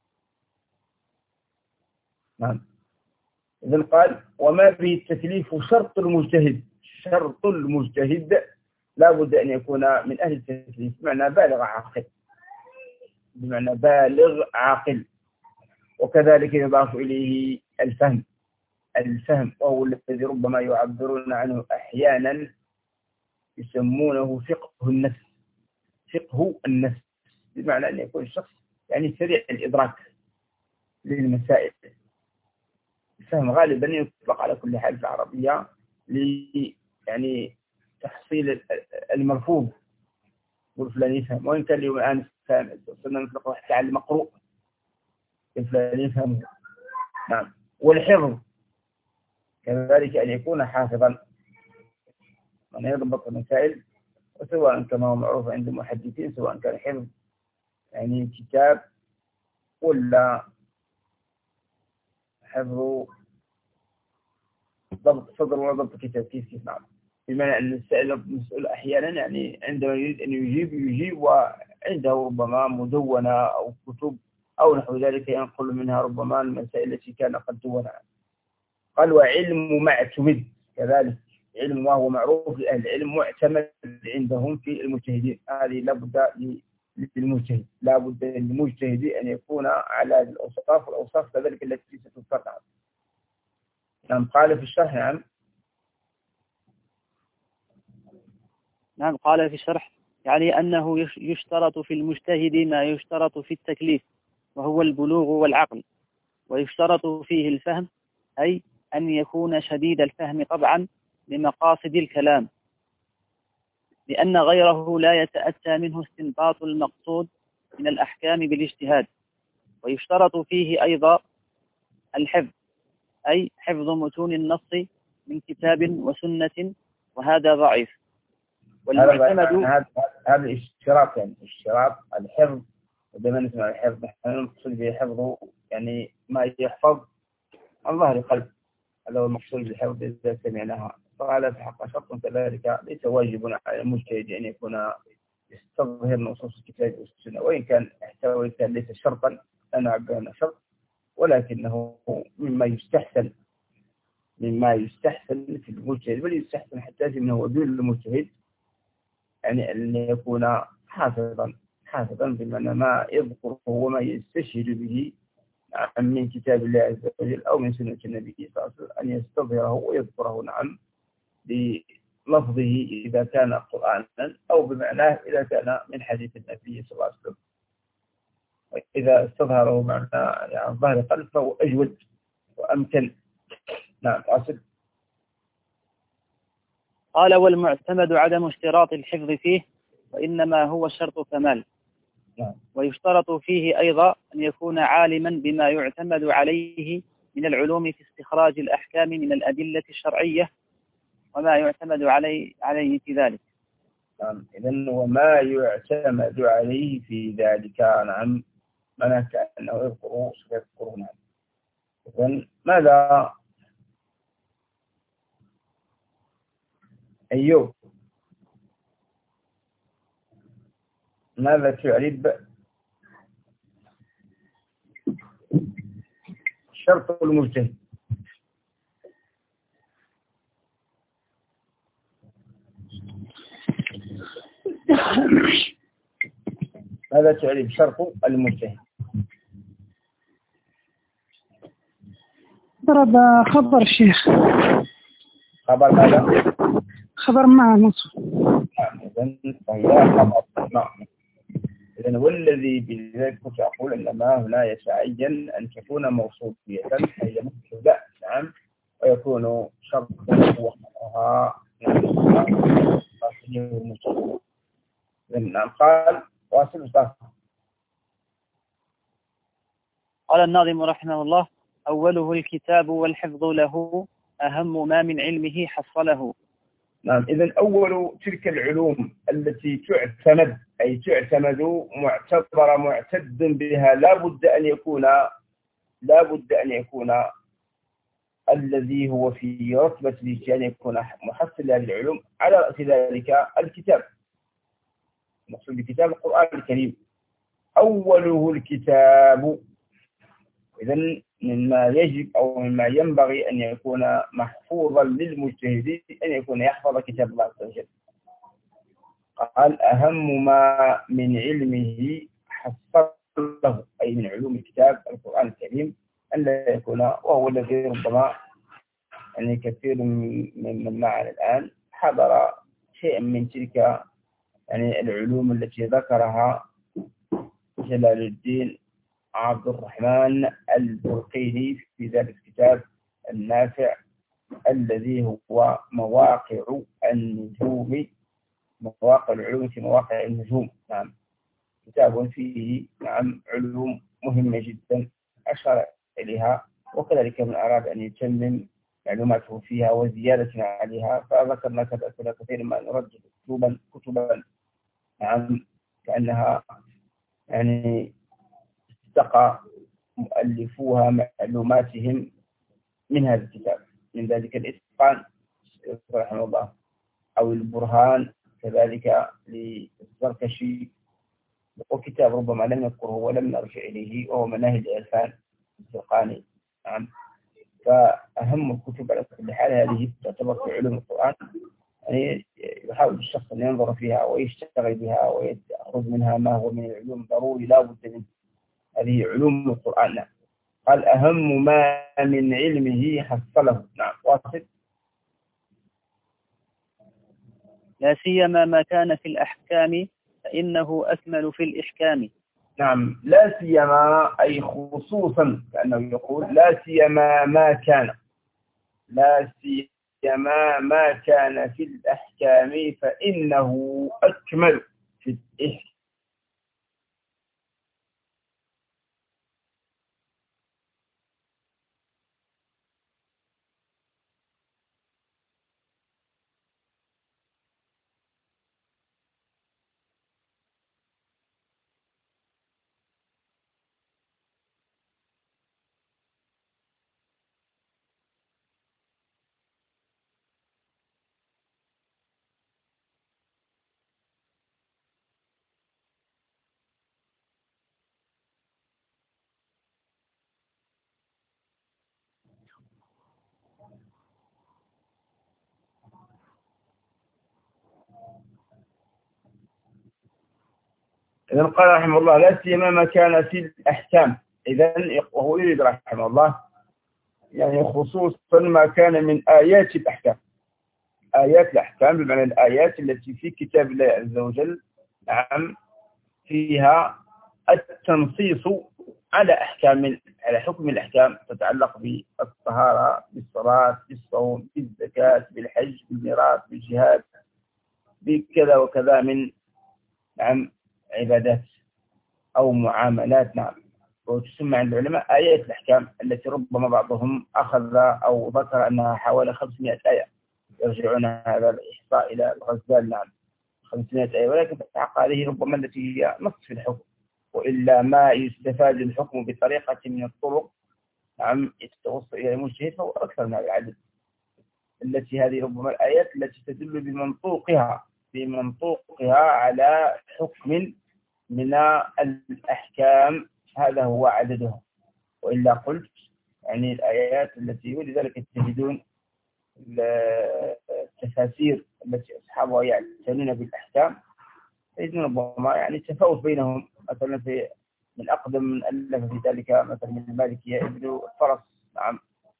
نعم. إذن قال وما به التكليف شرط المجتهد، شرط المجتهد لا بد أن يكون من أهل التكليف، بمعنى بالغ عاقل، بمعنى بالغ عاقل. وكذلك يضاف إليه الفهم، الفهم وهو الذي ربما يعبرون عنه أحيانا يسمونه فقه النفس، فقه النفس، بمعنى أن يكون الشخص يعني سريع الإدراك للمسائل. الفهم غالبا يطلق على كل حال في العربية ل يعني تحصيل الملفوظ، والفلان يفهم، وإن كان اليوم الآن فهم صرنا نطلق حتى على المقروء، الفلان يفهم. نعم. والحفظ كذلك أن يكون حافظا، أن يضبط المسائل، وسواء كما هو معروف عند المحدثين سواء كان حفظ يعني كتاب ولا حفظ ضبط صدر ولا ضبط كتاب، كيف كيف. نعم. بمعنى أن السائل المسؤول أحيانا يعني عندما يريد أن يجيب يجيب وعنده ربما مدونة أو كتب أو نحو ذلك ينقل منها ربما المسائل التي كان قد دونها. قال وعلم معتمد، كذلك علم وهو معروف لأهل العلم معتمد عندهم في المجتهدين. هذه لابد للمجتهد، لابد للمجتهد أن يكون على الأوصاف، والأوصاف كذلك التي ستذكر. نعم. قال في الشرح. نعم. نعم. قال في الشرح يعني أنه يشترط في المجتهد ما يشترط في التكليف، وهو البلوغ والعقل، ويشترط فيه الفهم، أي أن يكون شديد الفهم طبعا لمقاصد الكلام، لأن غيره لا يتأتى منه استنباط المقصود من الأحكام بالاجتهاد. ويشترط فيه أيضا الحفظ، أي حفظ متون النص من كتاب وسنة، وهذا ضعيف. والمعتمد هذا هذا الاشتراط، يعني اشتراط الحفظ. ودائما نسمع الحفظ نحن نقصد به حفظه يعني ما يحفظ عن ظهر قلب، هذا هو المقصود بالحفظ إذا سمعناها. فهذا في حق شرط كذلك ليس واجب على المجتهد أن يكون يستظهر نصوص الكتاب والسنة، وإن كان احتوى كان ليس شرطا، أنا بأن شرط، ولكنه مما يستحسن مما يستحسن في المجتهد، بل يستحسن حتى في أنه دون المجتهد يعني أن يكون حافظا حافظا بمعنى ما يذكره وما يستشهد به من كتاب الله عز وجل أو من سنة النبي صلى الله عليه وسلم، أن يستظهره ويذكره نعم بلفظه إذا كان قرآنا أو بمعناه إذا كان من حديث النبي صلى الله عليه وسلم. وإذا استظهره معنى يعني ظهر قلب فهو أجود وأمكن. نعم أصل. قال والمعتمد عدم اشتراط الحفظ فيه، وإنما هو شرط كمال. نعم. ويشترط فيه أيضا أن يكون عالما بما يعتمد عليه من العلوم في استخراج الأحكام من الأدلة الشرعية وما يعتمد عليه عليه في ذلك. نعم. إذن وما يعتمد عليه في ذلك نعم معناه كأنه يذكره سيذكره. نعم. إذن ماذا أيوب ماذا تعرب شرط المجتهد؟ ماذا تعرب شرط المجتهد؟ ضرب خبر الشيخ. خبر ماذا؟ خبر مع نصف. إذن فهي خبر نعم. إذن والذي بذلك كنت أقول إنما هنا يتعين أن تكون موصولية أي مبتدأ نعم، ويكون شرط وخبرها نعم. قال واصل أستاذ. قال الناظم رحمه الله: أوله الكتاب والحفظ له، أهم ما من علمه حصله. نعم. إذن أول تلك العلوم التي تعتمد أي تعتمد معتبر معتد بها لا بد أن يكون لا بد أن يكون الذي هو في رتبة الاجتهاد يكون محصل لهذه العلوم، على رأس ذلك الكتاب. المقصود بالكتاب القرآن الكريم، أوله الكتاب. إذن مما يجب أو مما ينبغي أن يكون محفوظا للمجتهد أن يكون يحفظ كتاب الله عز وجل. قال أهم ما من علمه حصله أي من علوم الكتاب القرآن الكريم أن لا يكون، وهو الذي ربما يعني كثير من من معنا الآن حضر شيء من تلك يعني العلوم التي ذكرها جلال الدين عبد الرحمن البرقيني في ذلك الكتاب النافع الذي هو مواقع النجوم، مواقع العلوم في مواقع النجوم. نعم. كتاب فيه نعم علوم مهمة جدا أشار إليها، وكذلك من أراد أن يتمم معلوماته فيها وزيادة عليها فذكرنا كذا كثير ما نرجع كتبا كتبا نعم كأنها يعني استقى مؤلفوها معلوماتهم من هذا الكتاب، من ذلك الإتقان رحمه الله أو البرهان كذلك للزركشي، وكتاب ربما لم نذكره ولم نرجع إليه وهو مناهج الإرفان الزرقاني. نعم. فأهم الكتب على كل حال هذه تعتبر في علوم القرآن، يعني يحاول الشخص أن ينظر فيها ويشتغل بها ويأخذ منها ما هو من العلوم ضروري لا بد منه. هذه علوم القرآن. قال أهم ما من علمه حصله. نعم. واصل. لا سيما ما كان في الأحكام فإنه أكمل في الإحكام. نعم. لا سيما أي خصوصا، كأنه يقول لا سيما ما كان لا سيما ما كان في الأحكام فإنه أكمل في الإحكام. إذا قال رحمه الله لا سيما ما كان في الأحكام. إذا وهو يريد رحمه الله يعني خصوصا ما كان من آيات الأحكام، آيات الأحكام بمعنى الآيات التي في كتاب الله عز وجل نعم فيها التنصيص على أحكام على حكم الأحكام تتعلق بالطهارة، بالصلاة، بالصوم، بالزكاة، بالحج، بالميراث، بالجهاد، بكذا وكذا من نعم عبادات أو معاملات. نعم وتسمى عند العلماء آيات الأحكام التي ربما بعضهم أخذ أو ذكر أنها حوالي خمسمائة آية، يرجعون هذا الإحصاء إلى الغزال. نعم خمسمائة آية، ولكن تتحقق هذه ربما التي هي نص في الحكم، وإلا ما يستفاد الحكم بطريقة من الطرق نعم يتوصل إلى المجتهد فهو أكثر من العدد، التي هذه ربما الآيات التي تدل بمنطوقها بمنطوقها على حكم من الأحكام، هذا هو عددها. وإلا قلت يعني الآيات التي ولذلك تجدون التفاسير التي أصحابها يعتنون بالأحكام تجدون ربما يعني تفاوت بينهم. مثلا في من أقدم من ألف في ذلك مثلا من المالكية ابن الفرس نعم،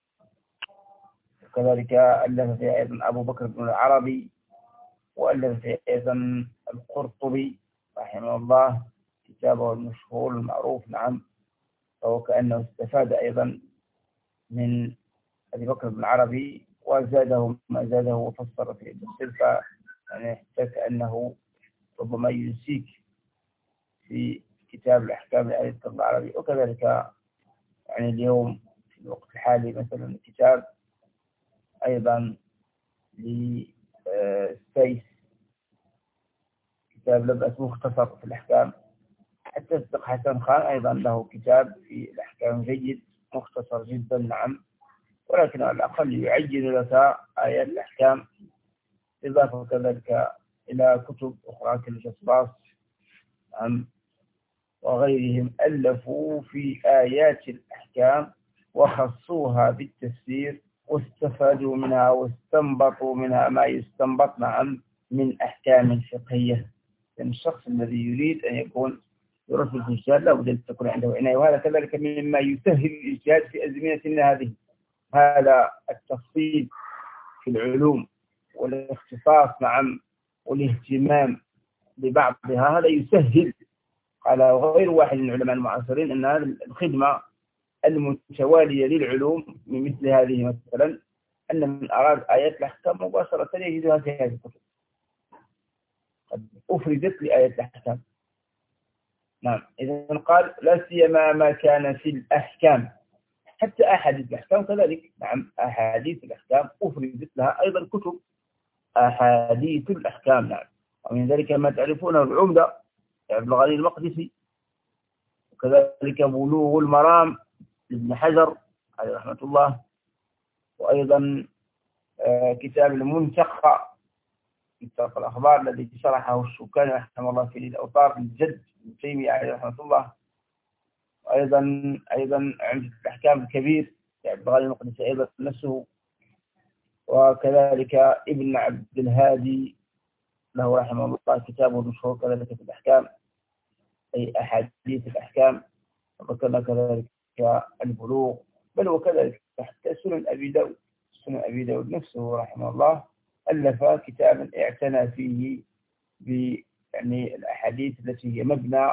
وكذلك ألف فيها أيضا أبو بكر بن العربي، وألف فيها أيضا القرطبي رحمه الله كتابه المشهور المعروف. نعم فهو كأنه استفاد أيضا من أبي بكر بن العربي وزاده ما زاده وفسر في التفسير، يعني حتى كأنه ربما ينسيك في كتاب الأحكام لآية بكر بن العربي. وكذلك يعني اليوم في الوقت الحالي مثلا كتاب أيضا للسيس كتاب لبأس مختصر في الأحكام. حتى الصدق حسن خان أيضا له كتاب في الأحكام جيد مختصر جدا. نعم ولكن على الأقل يعين لك آيات الأحكام، إضافة كذلك إلى كتب أخرى كالجصاص نعم وغيرهم ألفوا في آيات الأحكام وخصوها بالتفسير واستفادوا منها واستنبطوا منها ما يستنبط نعم من أحكام فقهية. يعني الشخص الذي يريد أن يكون يرد الاجتهاد لا بد أن تكون عنده عناية، وهذا كذلك مما يسهل الاجتهاد في أزمنتنا هذه. هذا التفصيل في العلوم والاختصاص نعم والاهتمام ببعضها هذا يسهل على غير واحد من العلماء المعاصرين أن هذه الخدمة المتوالية للعلوم من مثل هذه مثلا أن من أراد آيات الأحكام مباشرة يجدها في هذه الكتب قد أفردت لآيات الأحكام. نعم إذا قال لا سيما ما كان في الأحكام، حتى أحاديث الأحكام كذلك. نعم أحاديث الأحكام أفردت لها أيضا كتب أحاديث الأحكام. نعم ومن ذلك ما تعرفونه العمدة ابن الغني المقدسي، وكذلك بلوغ المرام لابن حجر عليه رحمة الله، وأيضا كتاب المنتقى كتاب الأخبار الذي شرحه الشوكاني رحمه الله في الأوطار للجد ابن تيمية عليه رحمة الله، وأيضا أيضا عمدة الأحكام الكبير ابن الغني المقدسي أيضا نفسه، وكذلك ابن عبد الهادي له رحمه الله كتابه المشهور كذلك في الأحكام أي أحاديث الأحكام، وذكرنا كذلك البلوغ، بل وكذلك حتى سنن أبي داود سنن أبي داود نفسه رحمه الله ألف كتابا اعتنى فيه ب يعني الأحاديث التي هي مبنى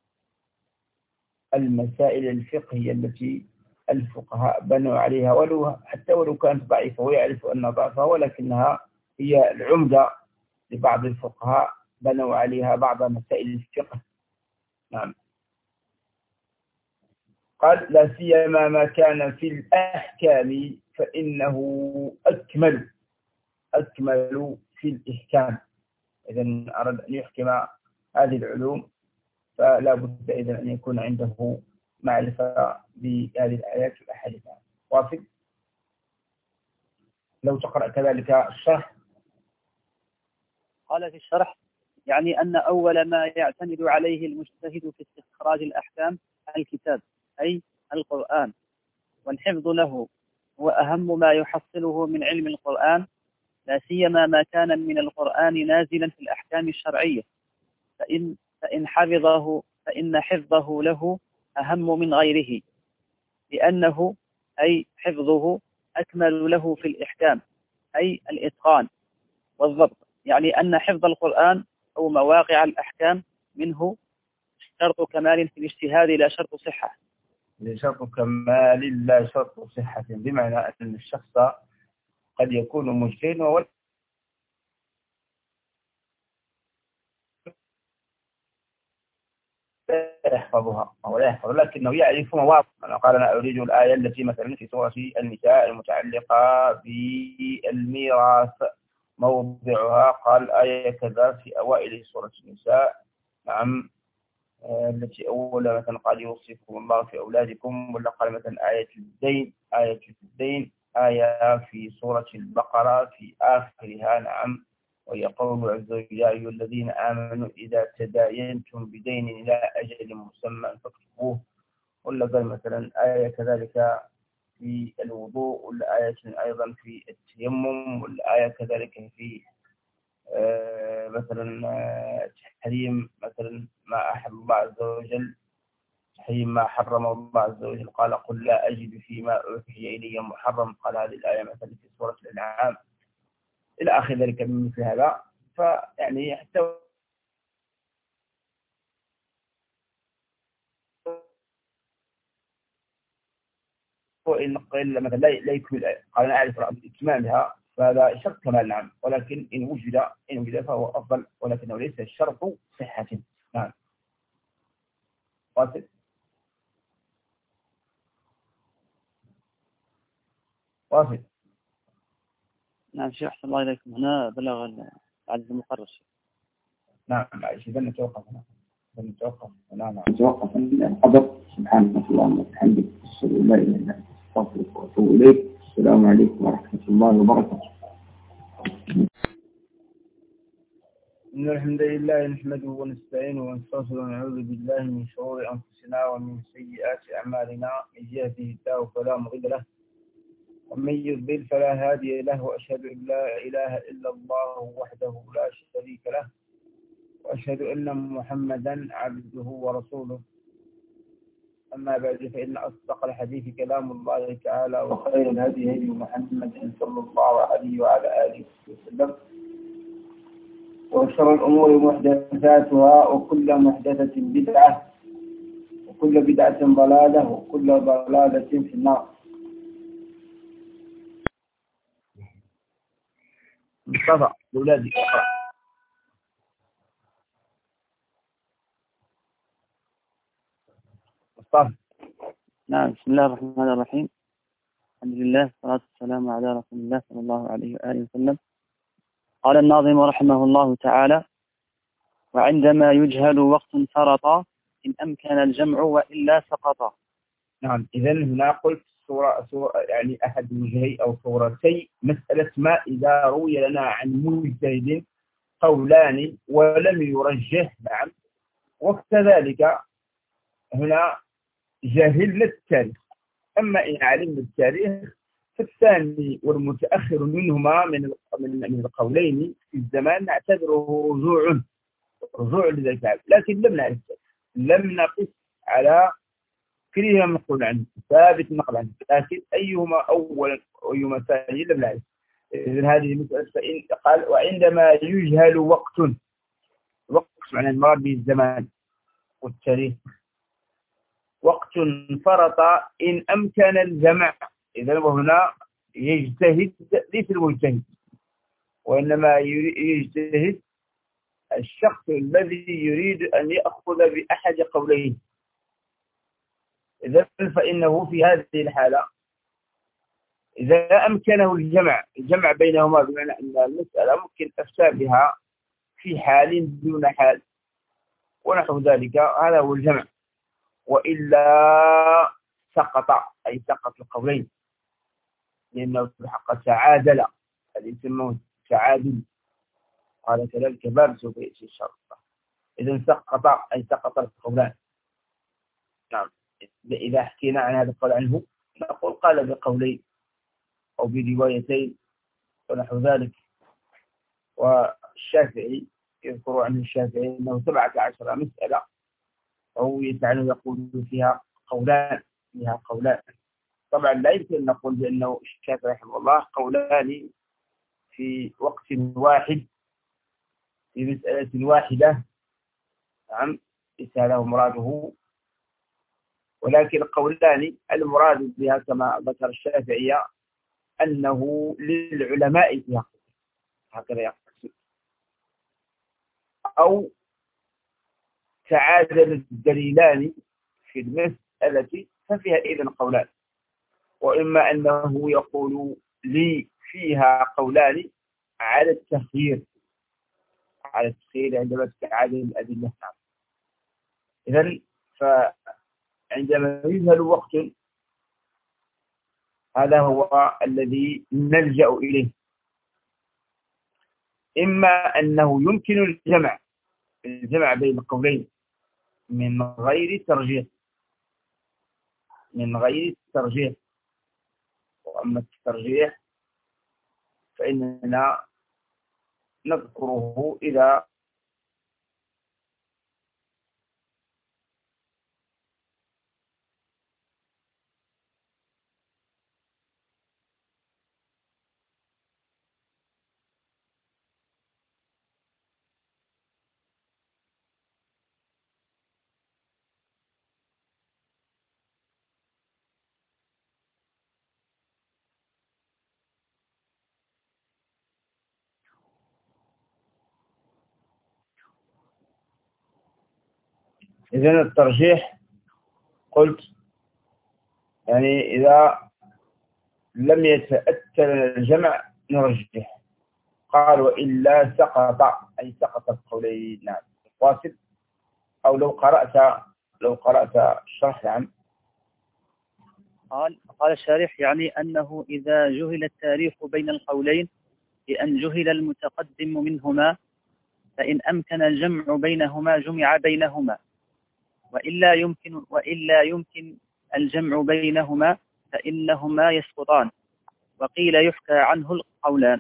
المسائل الفقهية التي الفقهاء بنوا عليها، ولو حتى ولو كانت ضعيفة ويعرف أنها ضعيفة ولكنها هي العمدة لبعض الفقهاء بنوا عليها بعض مسائل الفقه. نعم قال لا سيما ما كان في الأحكام فإنه أكمل أكمل في الإحكام. إذن أراد أن يحكم هذه العلوم فلا بد إذن أن يكون عنده معرفة بهذه الآيات والأحاديث. وافق لو تقرأ كذلك الشرح. قال في الشرح يعني أن أول ما يعتمد عليه المجتهد في استخراج الأحكام الكتاب أي القرآن، والحفظ له هو أهم ما يحصله من علم القرآن، لا سيما ما كان من القرآن نازلا في الأحكام الشرعية، فإن فإن حفظه فإن حفظه له أهم من غيره، لأنه أي حفظه أكمل له في الإحكام، أي الإتقان والضبط. يعني أن حفظ القرآن أو مواقع الأحكام منه شرط كمال في الاجتهاد لا شرط صحة. شرط كمال لا شرط صحة، بمعنى أن الشخص قد يكون مجتهدا ولا يحفظها أو لا يحفظ، لكنه يعرف مواضع. أنا قال أنا أريد الآية التي مثلا في سورة النساء المتعلقة بالميراث موضعها، قال آية كذا في أوائل سورة النساء، نعم، التي أول مثلا قال يوصيكم الله في أولادكم، ولا قال مثلا آية الدين، آية الدين آية في سورة البقرة في آخرها، نعم، وهي قول عز وجل يا أيها الذين آمنوا إذا تداينتم بدين إلى أجل مسمى فاكتبوه، ولا قال مثلا آية كذلك في الوضوء، ولا آية أيضا في التيمم، ولا آية كذلك في آه مثلا آه تحريم مثلا ما أحل الله عز وجل، تحريم ما حرم الله عز وجل، قال قل لا أجد فيما أوحي إلي محرم، قال هذه الآية مثلا في سورة الأنعام إلى آخر ذلك من مثل هذا. فيعني حتى وإن قيل مثلا لا يكمل الآية، قال أنا أعرف إكمالها، فهذا شرط كمال، نعم، ولكن إن وجد إن وجد فهو أفضل، ولكنه ليس الشرط صحة. نعم. واصل واصل. نعم شيخ، أحسن الله إليكم. هنا بلغ العدد المقرر. نعم معلش، إذا نتوقف هنا، إذا نتوقف هنا، نعم نتوقف عند الحضر. سبحانك اللهم وبحمدك، أشهد أن لا إله إلا أنت، أستغفرك وأتوب إليك. السلام عليكم ورحمة الله وبركاته. إن الحمد لله نحمده ونستعينه ونستغفره ونعوذ بالله من شرور أنفسنا ومن سيئات أعمالنا، من يهده الله فلا مضل له ومن يضلل فلا هادي له، وأشهد أن لا إله إلا الله وحده لا شريك له، وأشهد أن محمدا عبده ورسوله. أما بعد، فإن أصدق الحديث كلام الله تعالى، وخير الهدي هدي محمد صلى الله عليه وعلى آله وسلم، وشر الأمور محدثاتها، وكل محدثة بدعة، وكل بدعة ضلالة، وكل ضلالة في النار. مصطفى أولادي اقرأ. مصطفى. نعم. بسم الله الرحمن الرحيم. الحمد لله والصلاة والسلام على رسول الله صلى الله عليه وآله وسلم. قال الناظم رحمه الله تعالى: وعندما يجهل وقت فرطا إن أمكن الجمع وإلا سقطا. نعم، إذا هنا قلت صورة, صورة يعني أحد وجهي أو صورتي مسألة ما إذا روي لنا عن مجتهد قولان ولم يرجح، نعم، وكذلك هنا جهلنا التاريخ. أما إن علمنا التاريخ فالثاني والمتأخر منهما من من القولين في الزمان نعتبره رجوع رجوع لذلك، لكن لم نعرف، لم نقف على كلها مقول عنه ثابت نقل عنه، لكن أيهما أولا وأيهما ثاني لم نعرف. إذن هذه المسألة. فإن قال وعندما يجهل وقت، وقت معنى المراد به الزمان والتاريخ، وقت فرط إن أمكن الجمع، إذن وهنا يجتهد ليس المجتهد، وإنما يجتهد الشخص الذي يريد أن يأخذ بأحد قولين. إذن فإنه في هذه الحالة إذا أمكنه الجمع الجمع بينهما، بمعنى أن المسألة ممكن أفتى بها في حال دون حال ونحو ذلك، هذا هو الجمع، وإلا سقط، أي سقط القولين، لأنه في الحق تعادل، هذا يسمونه تعادل، قال كذلك باب سوف يأتي الشرط. إذا سقط أي سقط القولان. نعم، إذا حكينا عن هذا القول عنه نقول قال بقولين أو بروايتين ونحو ذلك. والشافعي يذكر عن الشافعي أنه سبعة عشر مسألة، وهو يسأل يقول فيها قولان فيها قولان. طبعا لا يمكن أن نقول بأنه الشافعي رحمه الله قولان في وقت واحد في مسألة واحدة. نعم ليس هذا مراده، ولكن قولان المراد بها كما ذكر الشافعية أنه للعلماء فيها، هكذا يقصد، أو تعادل الدليلان في المسألة ففيها إذن قولان. وإما أنه يقول لي فيها قولان على التخيير على التخيير عندما تتعادل الأدلة. إذن فعندما يذهل وقت هذا هو الذي نلجأ إليه، إما أنه يمكن الجمع الجمع بين القولين من غير ترجيح من غير ترجيح وأما الترجيح فإننا نذكره إذا إذن الترجيح قلت يعني إذا لم يتأتى الجمع نرجح. قال وإلا سقط أي سقط القولين. نعم واصل. أو لو قرأت لو قرأت الشرح. نعم قال قال الشارح يعني أنه إذا جهل التاريخ بين القولين بأن جهل المتقدم منهما فإن أمكن الجمع بينهما جمع بينهما، وإلا يمكن وإلا يمكن الجمع بينهما فإنهما يسقطان. وقيل يحكى عنه القولان.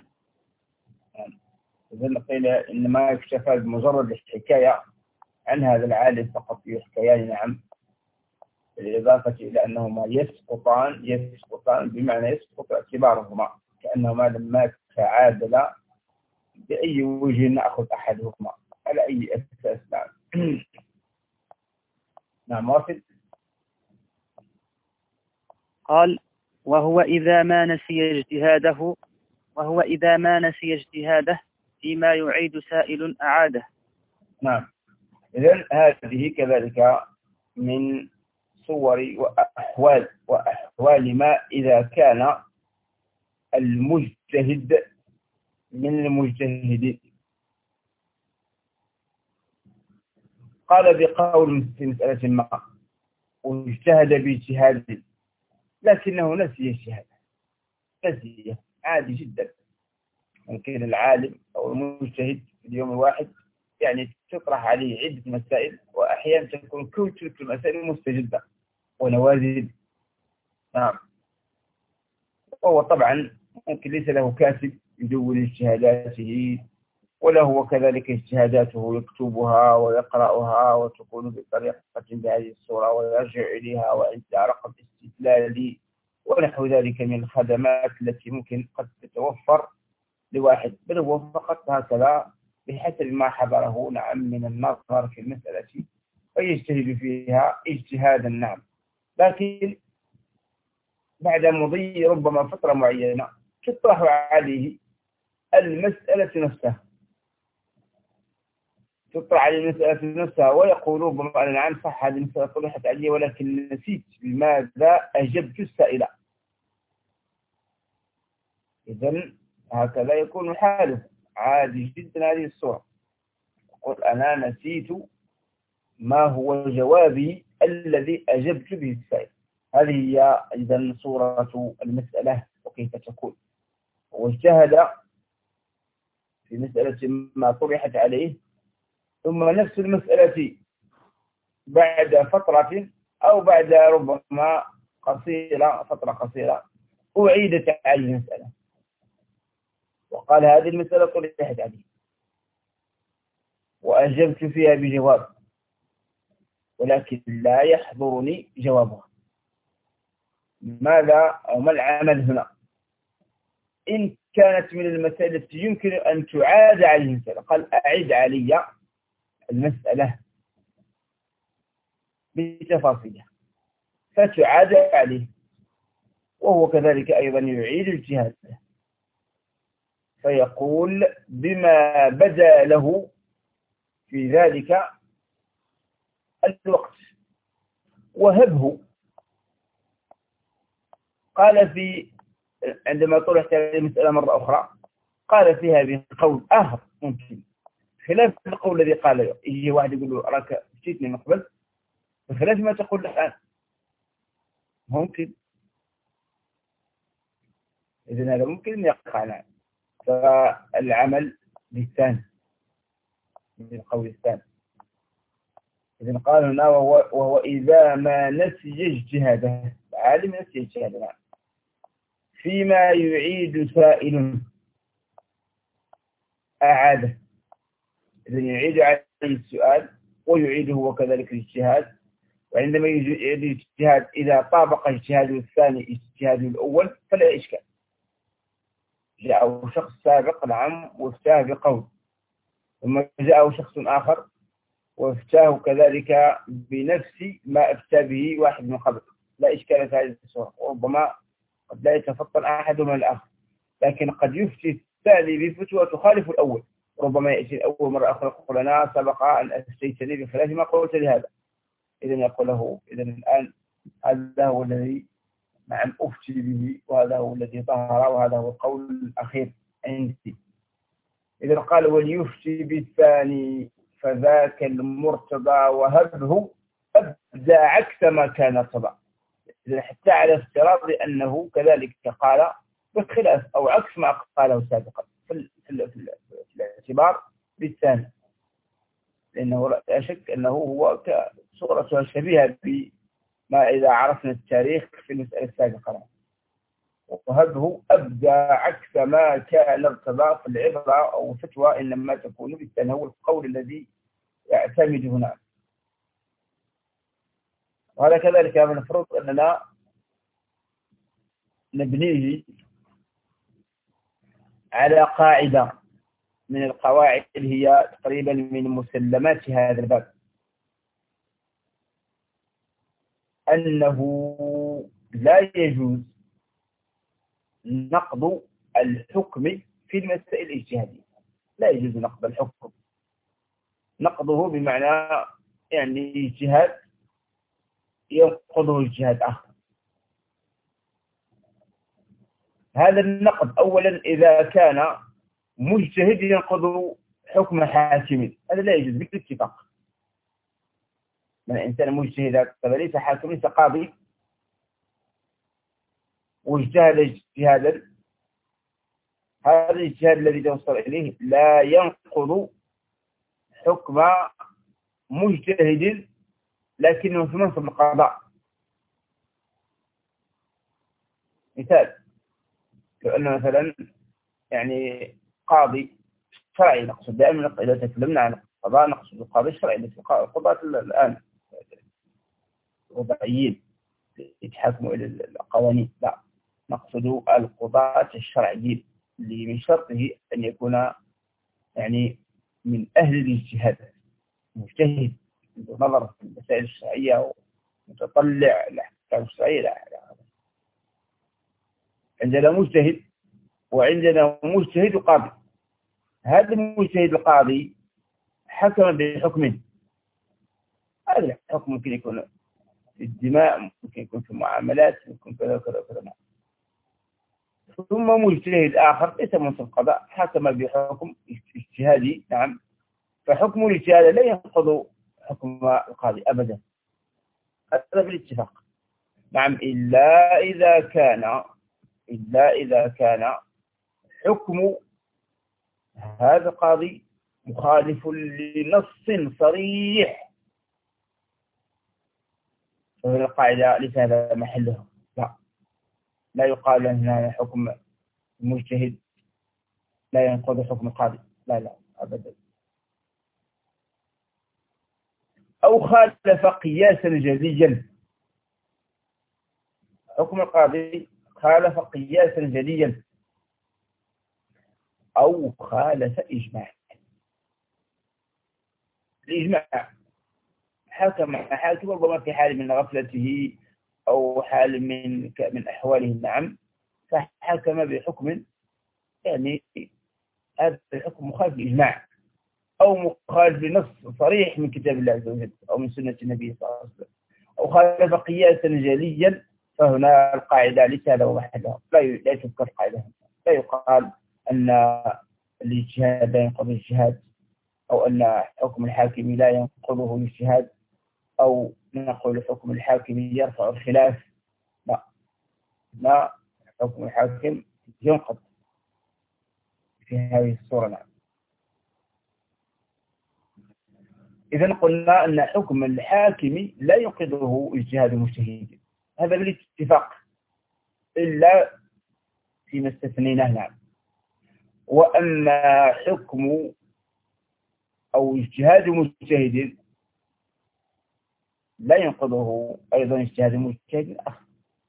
إذن قيل إنما يكتفى بمجرد الحكاية عن هذا العالم فقط يحكيان. نعم بالإضافة إلى أنهما يسقطان يسقطان بمعنى يسقط اعتبارهما كأنهما لما تعادلا بأي وجه نأخذ أحدهما على أي أساس. نعم نعم واصل. قال وهو إذا ما نسي اجتهاده وهو إذا ما نسي اجتهاده فيما يعيد سائل أعاده. نعم إذن هذه كذلك من صور وأحوال وأحوال ما إذا كان المجتهد من المجتهدين. قال بقول في مسألة ما واجتهد باجتهاد لكنه نسي الشهادة نسي عادي جدا. ممكن العالم أو المجتهد في اليوم الواحد يعني تطرح عليه عدة مسائل وأحيانا تكون كل تلك المسائل مستجدة ونوازل. نعم وهو طبعا ممكن ليس له كاتب يدون اجتهاداته ولا هو كذلك اجتهاداته يكتبها ويقرأها وتكون بطريقة بهذه الصورة ويرجع إليها وعند رقم استدلالي ونحو ذلك من الخدمات التي ممكن قد تتوفر لواحد، بل هو فقط هكذا بحسب ما حضره. نعم من النظر في المسألة ويجتهد فيها اجتهادا. نعم لكن بعد مضي ربما فترة معينة تطرح عليه المسألة نفسها تطرح عليه المسألة نفسها ويقول ربما أنا نعم صح هذه المسألة طرحت علي ولكن نسيت بماذا أجبت السائلة. إذن هكذا يكون حاله عادي جدا هذه الصورة. يقول أنا نسيت ما هو جوابي الذي أجبت به السائل. هذه هي إذن صورة المسألة وكيف تكون. واجتهد في مسألة ما طرحت عليه ثم نفس المسألة بعد فترة أو بعد ربما قصيرة فترة قصيرة أعيدت عليه المسألة وقال هذه المسألة طرحت عليه وأجبت فيها بجواب ولكن لا يحضرني جوابها، ماذا أو ما العمل هنا؟ إن كانت من المسائل التي يمكن أن تعاد عليه المسألة، قال أعد علي المسألة بتفاصيلها فتعاد عليه، وهو كذلك أيضا يعيد اجتهاده فيقول بما بدا له في ذلك الوقت. وهبه قال في عندما طرحت هذه المسألة مرة أخرى قال فيها بقول آخر ممكن خلاف القول الذي قاله. يجي واحد يقول له راك جيتني من قبل بخلاف ما تقول الآن، ممكن إذن هذا ممكن يقع نعم. فالعمل بالثاني من القول الثاني. إذن قال هنا وهو, وهو إذا ما نسي اجتهاده، عالم نسي اجتهاده نعم فيما يعيد سائل أعاده، إذن يعيد عليه السؤال ويعيده وكذلك الاجتهاد. وعندما يعيد الاجتهاد إذا طابق اجتهاده الثاني اجتهاده الأول فلا إشكال. جاءه شخص سابق نعم وافتاه بقول، ثم جاءه شخص آخر وافتاه كذلك بنفس ما افتى به واحد من قبل، لا إشكال في هذه الصورة. وربما قد لا يتفطن أحدهما الآخر، لكن قد يفتي الثاني بفتوى تخالف الأول. ربما يأتي الأول مرة أخرى يقول أنا سبق أن أفتيتني بخلاف ما قلت لهذا، إذن يقول له إذن الآن هذا هو الذي نعم أفتي به وهذا هو الذي ظهر وهذا هو القول الأخير عندي. إذن قال وليفتي بالثاني فذاك المرتضى وهبه أبدى عكس ما كان ارتضى. إذن حتى على افتراض أنه كذلك قال بالخلاف أو عكس ما قاله سابقا في, في, في, في الاعتبار بالثاني، لأنه لا شك أنه هو صورة شبيهة بما إذا عرفنا التاريخ في المسألة السابقة. وهبه أبدى عكس ما كان ارتضى في العبرة أو الفتوى إنما تكون بالثاني، هو القول الذي يعتمد هنا. وهذا كذلك من المفروض أننا نبنيه على قاعدة من القواعد اللي هي تقريبا من مسلمات هذا الباب، أنه لا يجوز نقض الحكم في المسائل الاجتهادية. لا يجوز نقض الحكم، نقضه بمعنى يعني اجتهاد ينقضه اجتهاد آخر. هذا النقض أولا إذا كان مجتهد ينقض حكم حاكم، هذا لا يجوز بالاتفاق. من إنسان مجتهد فليس حاكم ليس قاضي واجتهد اجتهادا، هذا الاجتهاد الذي توصل إليه لا ينقض حكم مجتهد لكنه في منصب القضاء. مثال لو أن مثلا يعني قاضي شرعي، نقصد دائما إذا تكلمنا عن القضاء نقصد القاضي الشرعي، مثل القضاة الآن الوضعيين يتحاكموا إلى القوانين، لا نقصد القضاة الشرعيين اللي من شرطه أن يكون يعني من أهل الاجتهاد، مجتهد نظر في المسائل الشرعية ومتطلع الأحكام الشرعية. لا لا عندنا مجتهد وعندنا مجتهد قاضي. هذا المجتهد القاضي حكم بحكم، هذا الحكم ممكن يكون في الدماء، ممكن يكون في المعاملات، ممكن كذا كذا كذا. ثم مجتهد آخر ليس منصب القضاء حكم بحكم اجتهادي نعم، فحكم الاجتهاد لا ينقض حكم القاضي أبدا، هذا بالاتفاق نعم، إلا إذا كان إلا إذا كان حكم هذا القاضي مخالف لنص صريح، فهي القاعدة ليس هذا محله. لا لا يقال أن هذا حكم المجتهد لا ينقض حكم القاضي، لا لا أبدا. أو خالف قياسا جليا. حكم القاضي خالف قياسا جليا أو خالف إجماع. الإجماع حكم حاكم ربما في حال من غفلته أو حال من من أحواله النعم، فحكم بحكم يعني هذا الحكم مخالف للإجماع أو مخالف لنص صريح من كتاب الله عز وجل أو من سنة النبي صلى الله عليه وسلم، أو خالف قياسا جليا، فهنا القاعدة ليس له وحدها، لا لا تذكر قاعدة. لا يقال أن الاجتهاد لا ينقض الاجتهاد، أو أن حكم الحاكم لا ينقضه الاجتهاد، أو نقول حكم الحاكم يرفع الخلاف. لا لا، حكم الحاكم ينقض في هذه الصورة. نعم. إذن قلنا أن حكم الحاكم لا ينقضه اجتهاد المجتهد، هذا بالاتفاق إلا فيما استثنيناه. نعم. وأما حكم أو اجتهاد مجتهد لا ينقضه أيضا اجتهاد مجتهد آخر،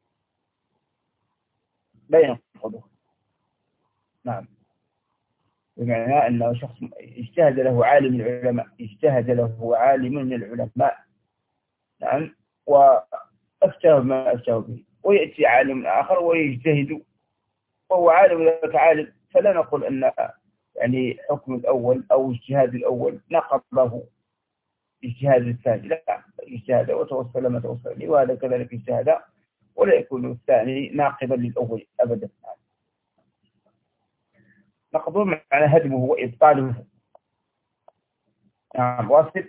لا ينقضه. نعم. بمعنى أنه شخص اجتهد له عالم من العلماء، اجتهد له عالم من العلماء، نعم، وأفتاه ما أفتاه به، ويأتي عالم آخر ويجتهد وهو عالم ذلك عالم، فلا نقول أن يعني حكم الأول أو اجتهاد الأول نقض له اجتهاد الثاني. لا، اجتهاد وتوصل ما توصل لي، وهذا كذلك اجتهاد، ولا يكون الثاني ناقضا للأول أبدا. نقضه معنى هدمه وإبطاله. نعم. واصل.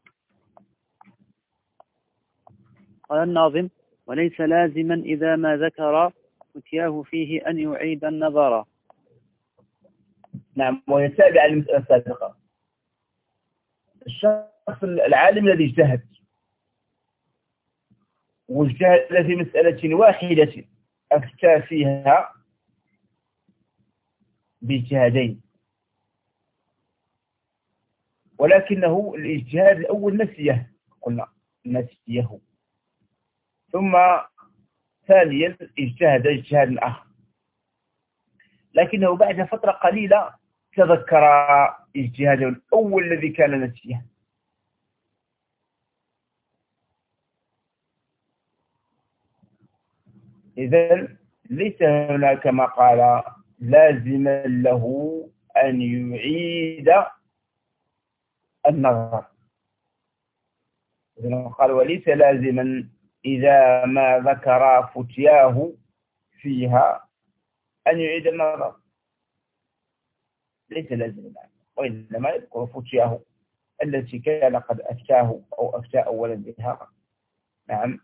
قال الناظم: وليس لازما إذا ما ذكر فتياه فيه أن يعيد النظر. نعم. ويتابع المسألة السابقة. الشخص العالم الذي اجتهد واجتهد في مسألة واحدة أفتى فيها باجتهادين، ولكنه الاجتهاد الأول نسيه، قلنا نسيه، ثم ثانيا اجتهد اجتهاد آخر، لكنه بعد فترة قليلة تذكر اجتهاده الأول الذي كان نسيه. إذن ليس هناك كما قال لازما له أن يعيد النظر. إذن قال وليس لازما إذا ما ذكر فتياه فيها أن يعيد النظر، ليس لازما، وإنما يذكر فتياه التي كان قد أفتاه أو أفتى أولا بها. نعم.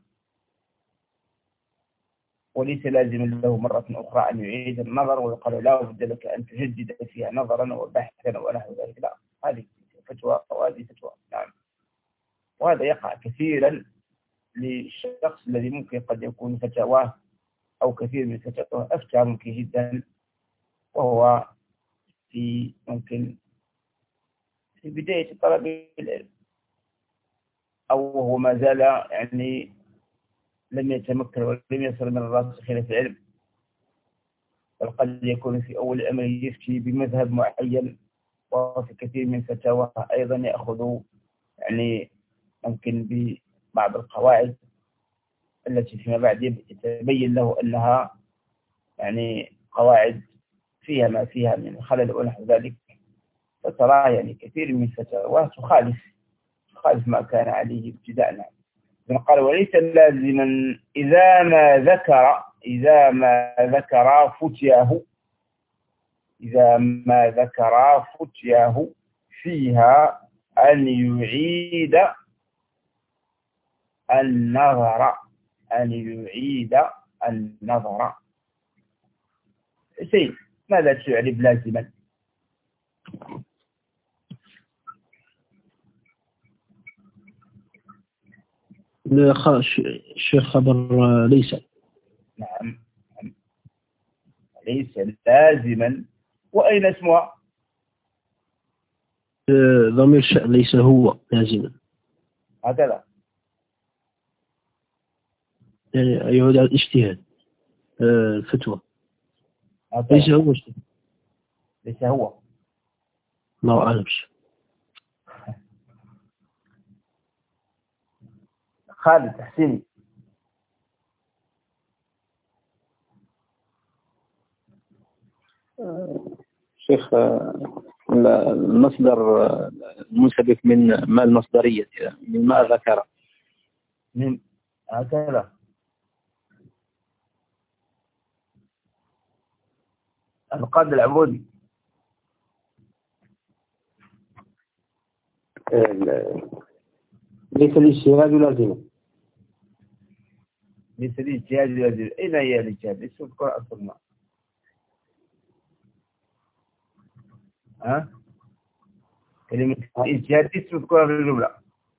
وليس لازم له مرة أخرى أن يعيد النظر ويقال لا بد لك أن تجدد فيها نظرا وبحثا ونحو ذلك. لا، هذه فتوى وهذه فتوى. نعم. وهذا يقع كثيرا للشخص الذي ممكن قد يكون فتواه أو كثير من فتواه أفتى ممكن جدا وهو في ممكن في بداية طلب العلم، أو وهو ما زال يعني لم يتمكن ولم يصل من الراسخين في العلم، بل قد يكون في أول الأمر يفتي بمذهب معين، وفي كثير من فتاوى أيضا يأخذ يعني ممكن ببعض القواعد التي فيما بعد يتبين له أنها يعني قواعد فيها ما فيها من خلل ونحو ذلك، فترى يعني كثير من فتاوى تخالف تخالف ما كان عليه ابتداء. قال وليس لازما إذا ما ذكر إذا ما ذكر فتياه إذا ما ذكر فتياه فيها أن يعيد النظر أن يعيد النظر. شيء ماذا تعرف لازما؟ الشيخ خبر ليس. نعم. ليس لازما. وأين اسمها؟ ضمير شأن ليس هو لازما. هكذا يعني يعود على الاجتهاد. آه، الفتوى هكذا ليس هو اجتهاد. ليس هو. الله أعلمش. خالد تحسيني. شيخ المصدر المنسبك من ما المصدرية من ما ذكر من هكذا القاضي العبودي. ليس الاجتهاد لازما. ليس الاجتهاد لازما. أين هي الاجتهاد؟ ليس في القرآن أصلا. ها؟ كلمة الاجتهاد ليس مذكورة في الجملة.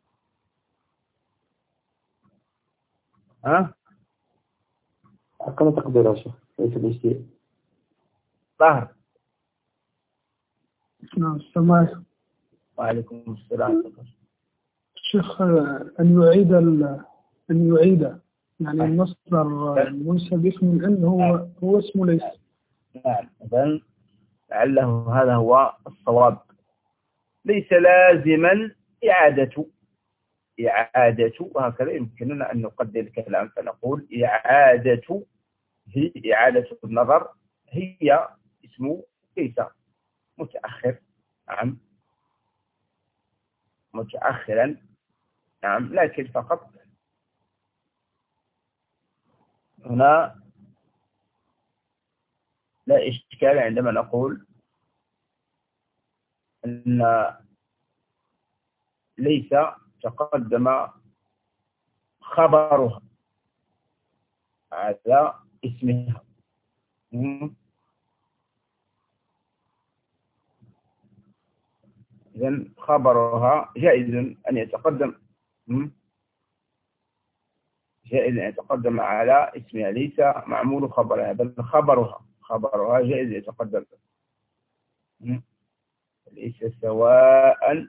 ها؟ أقل تقدير يا شيخ ليس الاجتهاد. طاهر. نعم السلام. وعليكم السلام. الشيخ أن يعيد أن يعيد يعني المصدر المنسبك من أنه هو هو اسم ليس. نعم إذن لعله هذا هو الصواب. ليس لازما إعادة إعادة وهكذا يمكننا أن نقدر الكلام فنقول إعادة هي إعادة النظر هي اسم ليس متأخر. نعم متأخرا. نعم لكن فقط هنا لا إشكال عندما نقول أن ليس تقدم خبرها على اسمها. إذن خبرها جائز أن يتقدم جائز أن يتقدم على اسمها ليس معمول خبرها بل خبرها خبرها جائز يتقدم. ليس سواء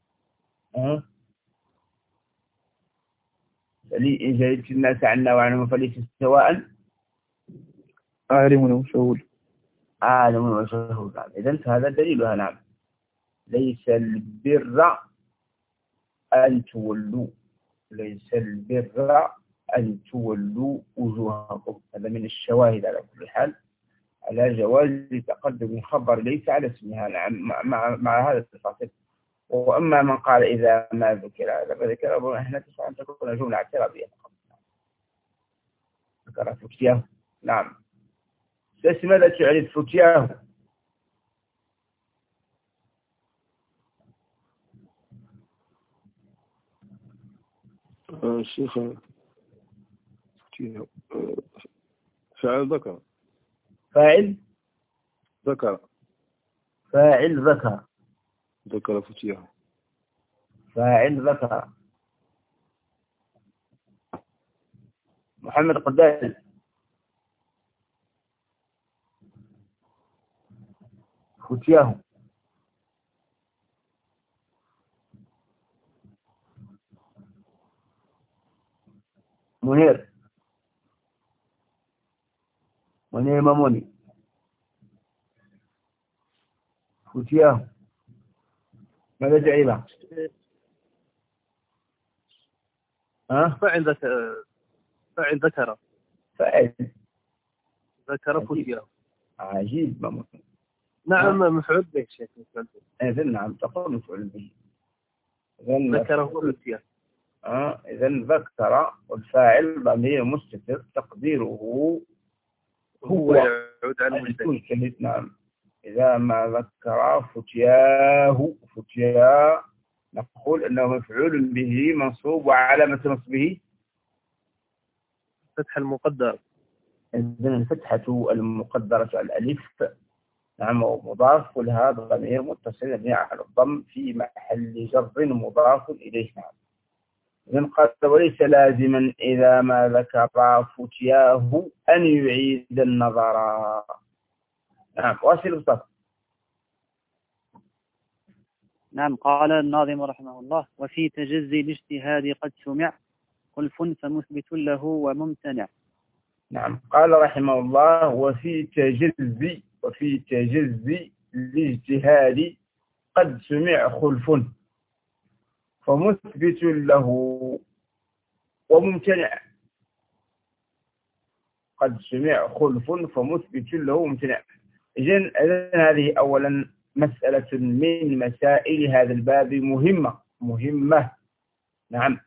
فلي إن جهلت الناس عنا وعنهم فليس سواء عالم وشهود. عالم وشهود. إذن فهذا دليلها. نعم ليس البر أن تولوا ليس البر أن تولوا وجوهكم. هذا من الشواهد على كل حال على جواز تقدم خبر ليس على اسمها. نعم مع, مع, مع هذا التفاصيل. وأما من قال إذا ما ذكر هذا فذكر احنا تسعى أن تكون جملة اعتراضية فقط. ذكر فتياه. نعم بس ماذا تعرف فتياه؟ الشيخ فاعل ذكر. فاعل ذكر. فاعل ذكر. ذكر فتياه. فاعل ذكر. محمد قدال. فتياه. منير. منير ماموني. فتياه. ماذا جعله؟ ها؟ فاعل ذكر. فاعل ذكر. فاعل ذكر فتياه. عجيب ماموني. نعم مفعول به شيخ. إذن نعم تقول مفعول به. ذكره فتياه. آه إذن ذكر والفاعل ضمير مستتر تقديره هو يعود على المجتهد. نعم إذا ما ذكر فتياه فتيا نقول أنه مفعول به منصوب وعلامة نصبه فتح المقدر. إذن الفتحة المقدرة على الألف. نعم مضاف لها ضمير متصل مبني على الضم في محل جر مضاف إليه. نعم إذن قال وليس لازما إذا ما ذكر فتياه أن يعيد النظر. نعم واصل بسط. نعم. قال الناظم رحمه الله: وفي تجزي الاجتهاد قد سمع خلف فمثبت له وممتنع. نعم. قال رحمه الله: وفي تجزي وفي تجزي الاجتهاد قد سمع خلف فمثبت له وممتنع. قد سمع خلف فمثبت له وممتنع. إذن هذه أولا مسألة من مسائل هذا الباب مهمة مهمة. نعم.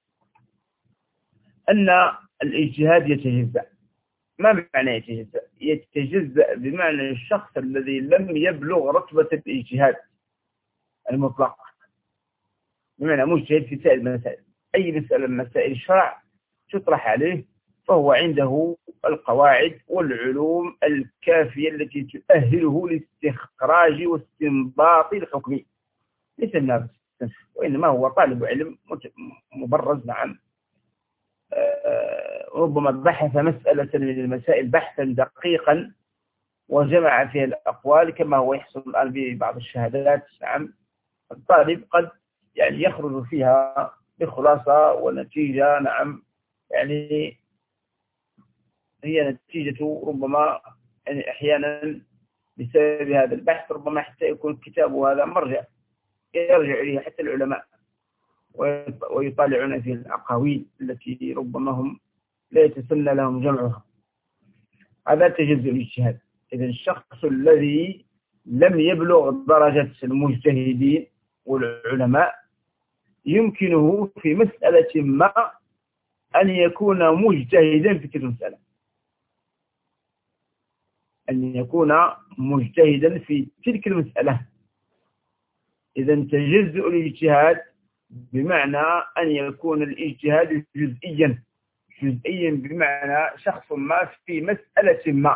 أن الاجتهاد يتجزأ. ما معنى يتجزأ؟ يتجزأ بمعنى الشخص الذي لم يبلغ رتبة الاجتهاد المطلق، بمعنى مجتهد في سائر المسائل. أي مسألة من مسائل الشرع تطرح عليه فهو عنده القواعد والعلوم الكافية التي تؤهله لاستخراج واستنباط الحكم، ليس الناس، وإنما هو طالب علم مبرز. نعم. ربما بحث مسألة من المسائل بحثا دقيقا وجمع فيها الأقوال كما هو يحصل الآن ببعض الشهادات. نعم. الطالب قد يعني يخرج فيها بخلاصة ونتيجة. نعم. يعني هي نتيجة ربما يعني أحيانا بسبب هذا البحث ربما حتى يكون كتابه هذا مرجع يرجع إليه حتى العلماء ويطالعون في الأقاويل التي ربما هم لا يتسنى لهم جمعها. هذا تجزء الاجتهاد. إذن الشخص الذي لم يبلغ درجة المجتهدين والعلماء يمكنه في مسألة ما أن يكون مجتهدا في تلك المسألة، أن يكون مجتهدا في تلك المسألة. إذن تجزء الاجتهاد بمعنى أن يكون الاجتهاد جزئيا جزئيا بمعنى شخص ما في مسألة ما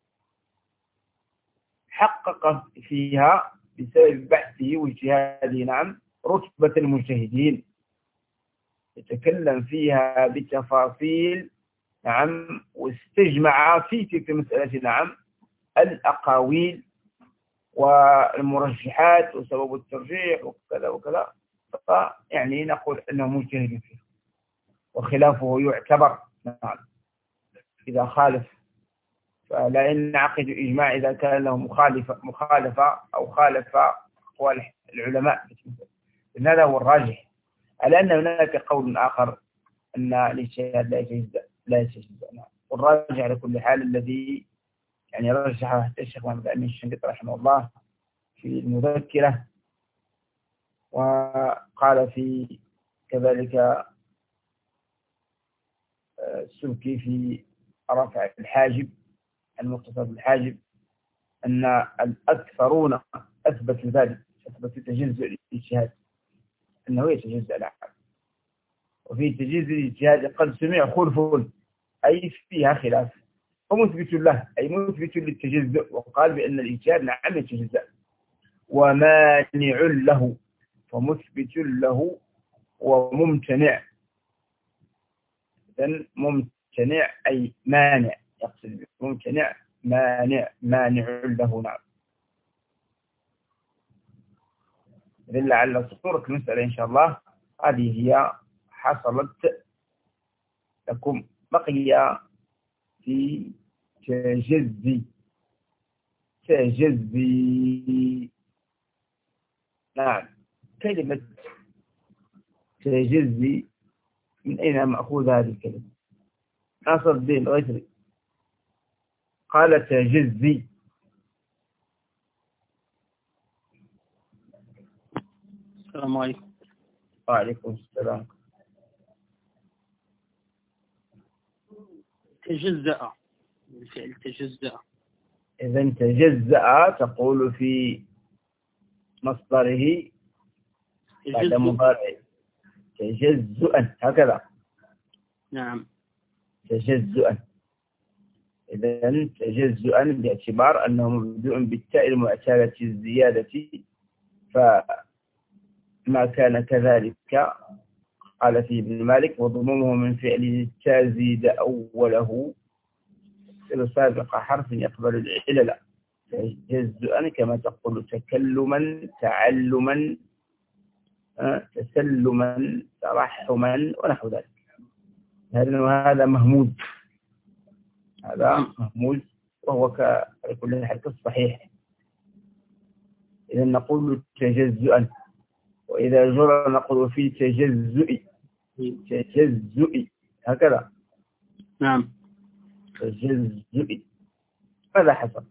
حقق فيها بسبب بحثه واجتهاده. نعم. رتبة المجتهدين يتكلم فيها بتفاصيل. نعم. واستجمع في تلك المسألة. نعم. الأقاويل والمرجحات وسبب الترجيح وكذا وكذا، يعني نقول أنه مجتهد فيه وخلافه يعتبر. نعم. إذا خالف فلا ينعقد إجماع إذا كان له مخالفة مخالفة أو خالف أقوال العلماء. إن هذا هو الراجح، على أن هناك قول آخر أن الاجتهاد لا يتجزأ لا يتجزأ. نعم. والراجح على كل حال الذي يعني رجحه حتى الشيخ محمد أمين الشنقيطي رحمه الله في المذكرة، وقال في كذلك السبكي في رفع الحاجب المختصر بالحاجب أن الأكثرون أثبتوا ذلك، أثبتوا تجزء الاجتهاد أنه يتجزأ العقل. وفي تجزء الاجتهاد قد سمع خلف أي فيها خلاف ومثبت له أي مثبت للتجزء، وقال بأن الاجتهاد نعم يتجزأ. ومانع له فمثبت له وممتنع. إذن ممتنع أي مانع، يقصد ممتنع مانع مانع له. نعم. إذن لعل صورة المسألة إن شاء الله هذه هي حصلت لكم. بقي في تجزي تجزي نعم. كلمة تجزي من أين مأخوذ هذه الكلمة؟ ناصر الدين الغيثري قال تجزي. السلام عليكم. وعليكم السلام. تجزأ، الفعل تجزأ. إذن تجزأ تقول في مصدره بعد مضارع تجزؤا هكذا. نعم. تجزؤا. إذن تجزؤا باعتبار أنه مبدوء بالتاء المعتالة الزيادة، فما كان كذلك قال فيه ابن مالك وضمومه من فعل التاء زيد أوله سابق حرف يقبل العلل. تجزؤا كما تقول تكلما تعلما تسلما ترحما ونحو ذلك. هذا مهموز، هذا مهموز وهو كل حال الصحيح. إذا نقول تجزؤا، وإذا جرى نقول في تجزؤ تجزؤ هكذا. نعم تجزؤ. ماذا حصل؟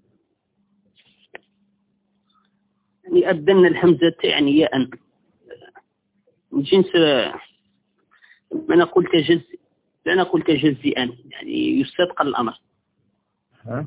يعني أبدلنا الهمزة يعني ياء من جنس ما نقول تجزئ، لا نقول تجزئا، يعني يستثقل الأمر. ها؟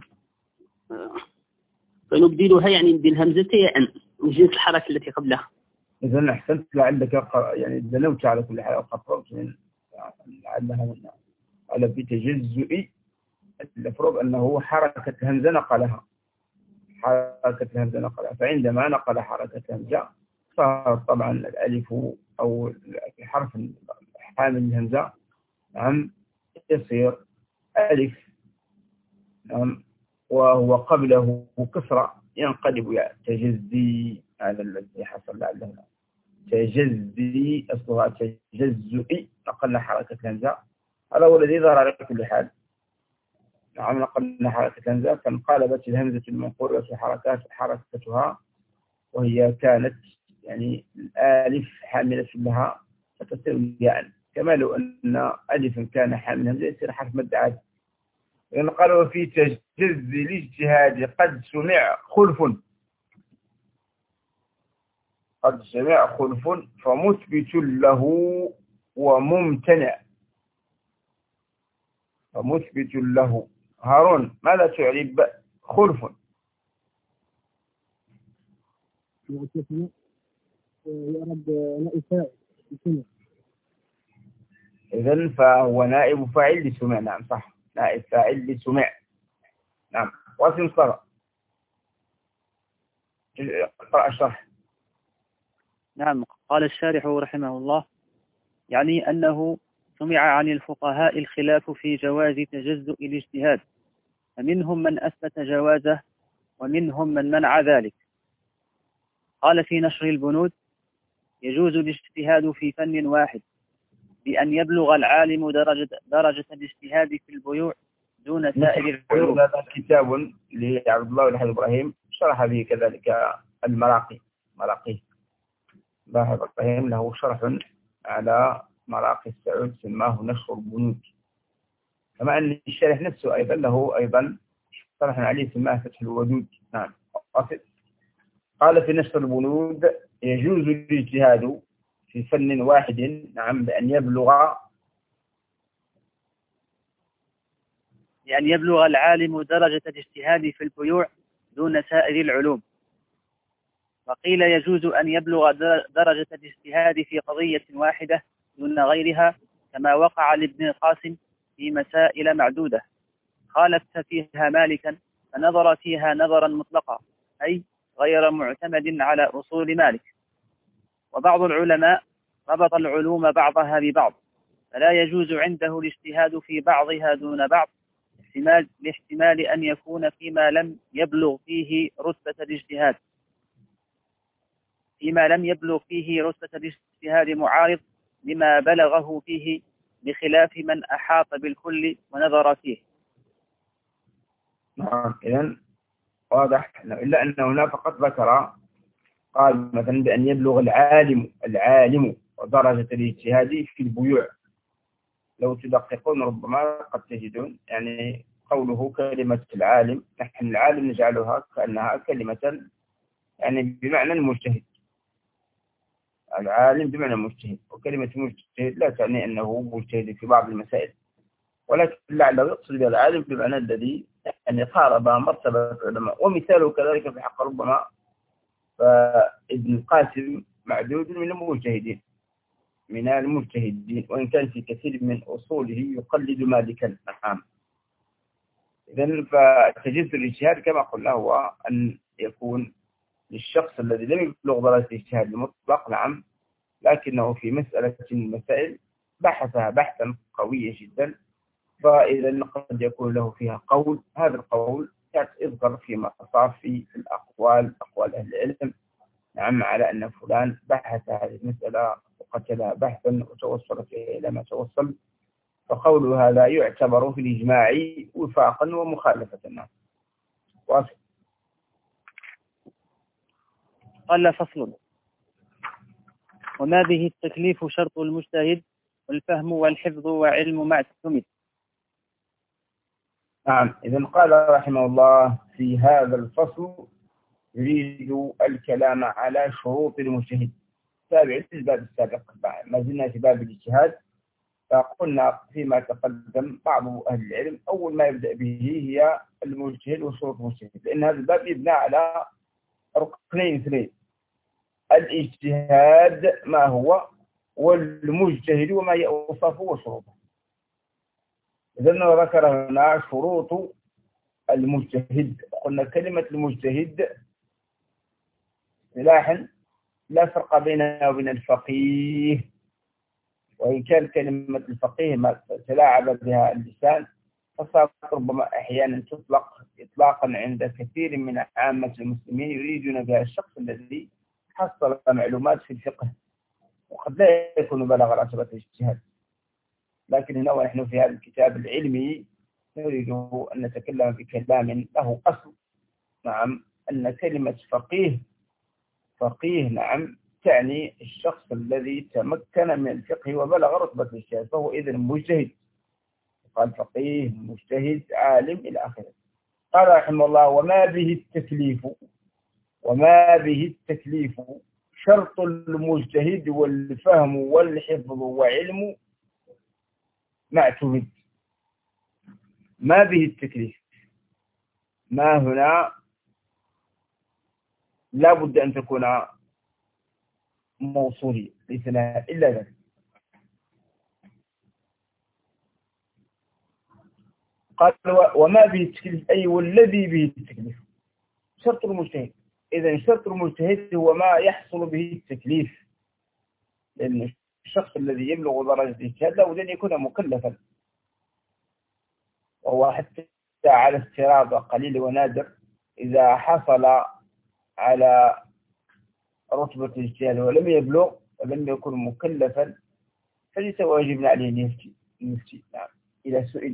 فنبدلها يعني بالهمزة ياء من جنس الحركة التي قبلها. إذا أحسنت، لعلك يعني دنوت على كل حال قطرت من لعلها من على في تجزئ. المفروض أنه حركة الهمزة نقلها، حركة الهمزة نقلها، فعندما نقل حركة الهمزة صار طبعا الألف أو حرف حامل الهمزة نعم يصير ألف نعم، وهو قبله كسرة ينقلب ياء تجزي. هذا الذي حصل لعله تجزي أصلها تجزئ، نقلنا حركة الهمزة. هذا هو الذي ظهر على كل حال. نعم نقلنا حركة الهمزة فانقلبت الهمزة المنقولة حركات حركتها، وهي كانت يعني الألف حاملة لها فتصير ياء، كما لو أن ألف كان حامل همزة يصير حرف مد عادي. لأن قالوا في تجزي الاجتهاد قد سمع خلف، قد سمع خلف فمثبت له وممتنع، فمثبت له. هارون ماذا تعرب خلف؟ يعرب نائب فاعل لسمع. إذن فهو نائب فاعل لسمع. نعم صح، نائب فاعل لسمع. نعم. واسم صغر اقرأ الشرح. نعم. قال الشارح رحمه الله يعني أنه سمع عن الفقهاء الخلاف في جواز تجزؤ الاجتهاد، فمنهم من أثبت جوازه ومنهم من منع ذلك. قال في نشر البنود يجوز الاجتهاد في فن واحد بأن يبلغ العالم درجة, درجة الاجتهاد في البيوع دون سائر العلوم. هذا كتاب لعبد الله الحاج إبراهيم شرح به كذلك المراقي، مراقي باهر إبراهيم له شرح على مراقي السعود سماه نشر البنود، كما أن الشارح نفسه أيضا له أيضا شرح عليه سماه فتح الودود. نعم. قال في نشر البنود يجوز الاجتهاد في فن واحد نعم بأن يبلغ بأن يبلغ العالم درجة الاجتهاد في البيوع دون سائر العلوم. وقيل يجوز أن يبلغ درجة الاجتهاد في قضية واحدة دون غيرها، كما وقع لابن القاسم في مسائل معدودة خالف فيها مالكا فنظر فيها نظرا مطلقا، أي غير معتمد على أصول مالك. وبعض العلماء ربط العلوم بعضها ببعض، فلا يجوز عنده الاجتهاد في بعضها دون بعض احتمال لاحتمال أن يكون فيما لم يبلغ فيه رتبة الاجتهاد فيما لم يبلغ فيه رتبة الاجتهاد معارض لما بلغه فيه، بخلاف من أحاط بالكل ونظر فيه. نعم. إذن واضح، إلا أن هنا فقط ذكر قال مثلا بأن يبلغ العالم العالم ودرجة الاجتهاد في البيوع. لو تدققون ربما قد تجدون يعني قوله كلمة العالم، نحن العالم نجعلها كأنها كلمة يعني بمعنى المجتهد، العالم بمعنى المجتهد، وكلمة مجتهد لا تعني أنه مجتهد في بعض المسائل، ولكن لعله يقصد بالعالم بمعنى الذي يعني قارب مرتبة العلماء. ومثاله كذلك في حق ربما فابن القاسم معدود من المجتهدين من المجتهدين وإن كان في كثير من أصوله يقلد مالكا. نعم. إذن فتجزء الاجتهاد كما قلنا هو أن يكون للشخص الذي لم يبلغ درجة الاجتهاد المطلق نعم، لكنه في مسألة من المسائل بحثها بحثا قويا جدا، فإذا قد يكون له فيها قول، هذا القول يذكر فيما صار في الأقوال أقوال أهل العلم نعم على أن فلان بحث هذه المسألة وقتلها بحثا وتوصل فيه إلى ما توصل، فقول هذا يعتبر في الإجماع وفاقا ومخالفة. نعم. واصل. قال فصل: وما به التكليف شرط المجتهد والفهم والحفظ وعلم ما اعتمد. نعم. إذن قال رحمه الله في هذا الفصل يريد الكلام على شروط المجتهد تابع الباب السابق. ما زلنا في باب الاجتهاد، فقلنا فيما تقدم بعض أهل العلم أول ما يبدأ به هي المجتهد وشروط المجتهد، لأن هذا الباب يبنى على ركنين اثنين: الاجتهاد ما هو، والمجتهد وما يوصفه وشروطه. إذن ذكر هنا شروط المجتهد. قلنا كلمة المجتهد اصطلاحا لا فرق بينها وبين الفقيه، وإن كان كلمة الفقيه ما تلاعب بها اللسان فصارت ربما أحيانا تطلق إطلاقا عند كثير من عامة المسلمين يريدون بها الشخص الذي حصل معلومات في الفقه وقد لا يكون بلغ رتبة الاجتهاد. لكن هنا ونحن في هذا الكتاب العلمي نريد أن نتكلم بكلام له أصل. نعم، أن كلمة فقيه فقيه نعم تعني الشخص الذي تمكن من الفقه وبلغ رتبة الاجتهاد، فهو إذن مجتهد. قال فقيه، مجتهد، عالم إلى آخره. قال رحمه الله: وما به التكليف وما به التكليف شرط المجتهد والفهم والحفظ وعلم ما اعتمد. ما به التكليف، ما هنا لا بد أن تكون موصولية ليس لها إلا ذلك. قال: وما به التكليف أي والذي به التكليف شرط المجتهد. إذن شرط المجتهد هو ما يحصل به التكليف، لأن الشخص الذي يبلغ درجة الاجتهاد لابد أن يكون مكلفا، وهو حتى على افتراض قليل ونادر إذا حصل على رتبة الاجتهاد ولم يبلغ ولم يكن مكلفا فليس واجبا عليه أن يفتي يفتي نعم إذا سئل.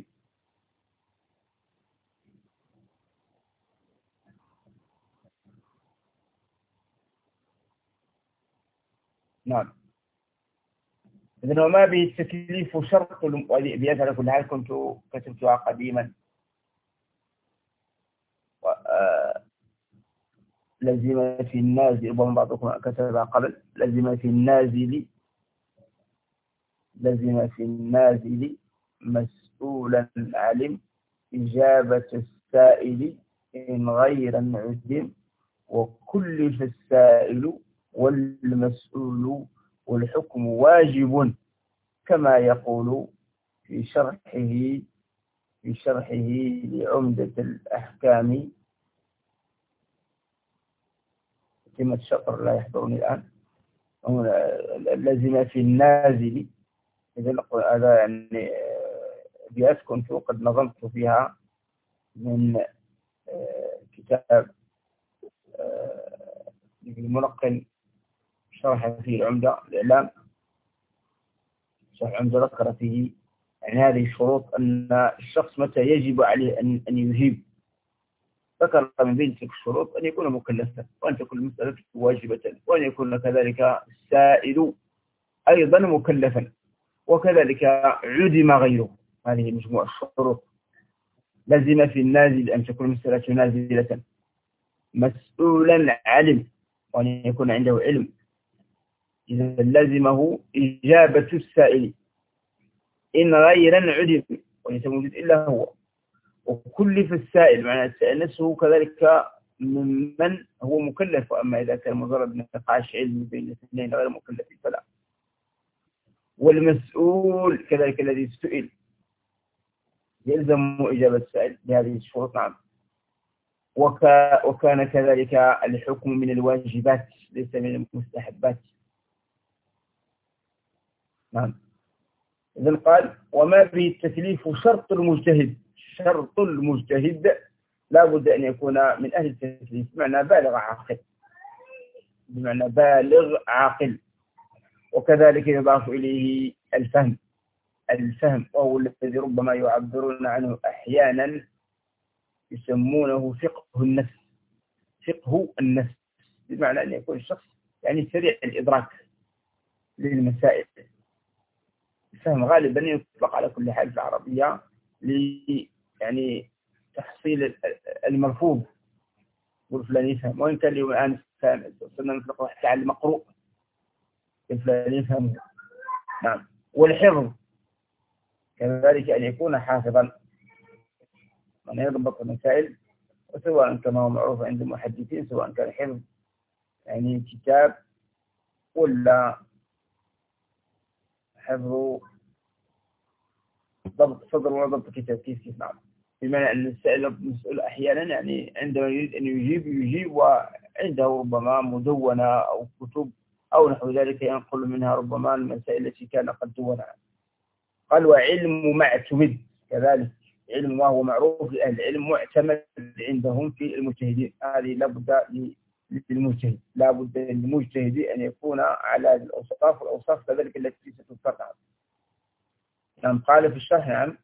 نعم. إذن وما به التكليف شرط بيات على كل حال كنت كتبتها قديما. لزم في النازل، ربما بعضكم كتبها قبل، لزم في النازل لزم في النازل مسؤولا علم إجابة السائل إن غيرا عدم، وكلف السائل والمسؤول والحكم واجب، كما يقول في شرحه في شرحه لعمدة الأحكام كلمة الشطر لا يحضرني الآن. لزم في النازل، إذا هذا يعني أبيات كنت قد نظمت فيها من كتاب الملقن شرح فيه العمدة الإعلام، شرح العمدة ذكر فيه يعني هذه الشروط أن الشخص متى يجب عليه أن أن يجيب. ذكر من بين تلك الشروط أن يكون مكلفا، وأن تكون المسألة واجبة، وأن يكون كذلك السائل أيضا مكلفا، وكذلك عدم غيره. هذه مجموعة الشروط. لزم في النازل أن تكون المسألة نازلة، مسؤولا علم وأن يكون عنده علم، إذا لزمه إجابة السائل إن غيرا عدم وليس موجود إلا هو، وكلف السائل معنى السائل نفسه كذلك ممن هو مكلف، وأما إذا كان مجرد نقاش علمي بين الاثنين غير مكلف فلا. والمسؤول كذلك الذي سئل يلزم إجابة السائل بهذه الشروط. نعم. وكا وكان كذلك الحكم من الواجبات ليس من المستحبات. نعم. إذن قال: وما به التكليف شرط المجتهد. شرط المجتهد لا بد أن يكون من أهل التكليف، معنى بالغ عاقل. بمعنى بالغ عاقل. وكذلك يضاف إليه الفهم الفهم وهو الذي ربما يعبرون عنه أحيانا يسمونه فقه النفس فقه النفس بمعنى أن يكون الشخص يعني سريع الإدراك للمسائل. الفهم غالبا يطلق على كل حال في العربية ل يعني تحصيل الملفوظ والفلان يفهم، وإن كان اليوم الآن صرنا نطلق حتى على المقروء الفلان يفهمه. نعم. والحفظ كذلك أن يكون حافظا، من يضبط المسائل، وسواء كما هو معروف عند المحدثين سواء كان حفظ يعني كتاب ولا حفظ ضبط صدر ولا ضبط كتاب كيف كيف. نعم. بمعنى أن السائل المسؤول أحيانا يعني عندما يريد أن يجيب يجيب وعنده ربما مدونة أو كتب أو نحو ذلك ينقل منها ربما المسائل التي كان قد دونها. قال وعلم معتمد كذلك علم وهو معروف لأهل العلم معتمد عندهم في المجتهدين. هذه لابد للمجتهد لابد للمجتهد أن يكون على الأوصاف والأوصاف كذلك التي ستذكر. نعم. قال في الشرح. نعم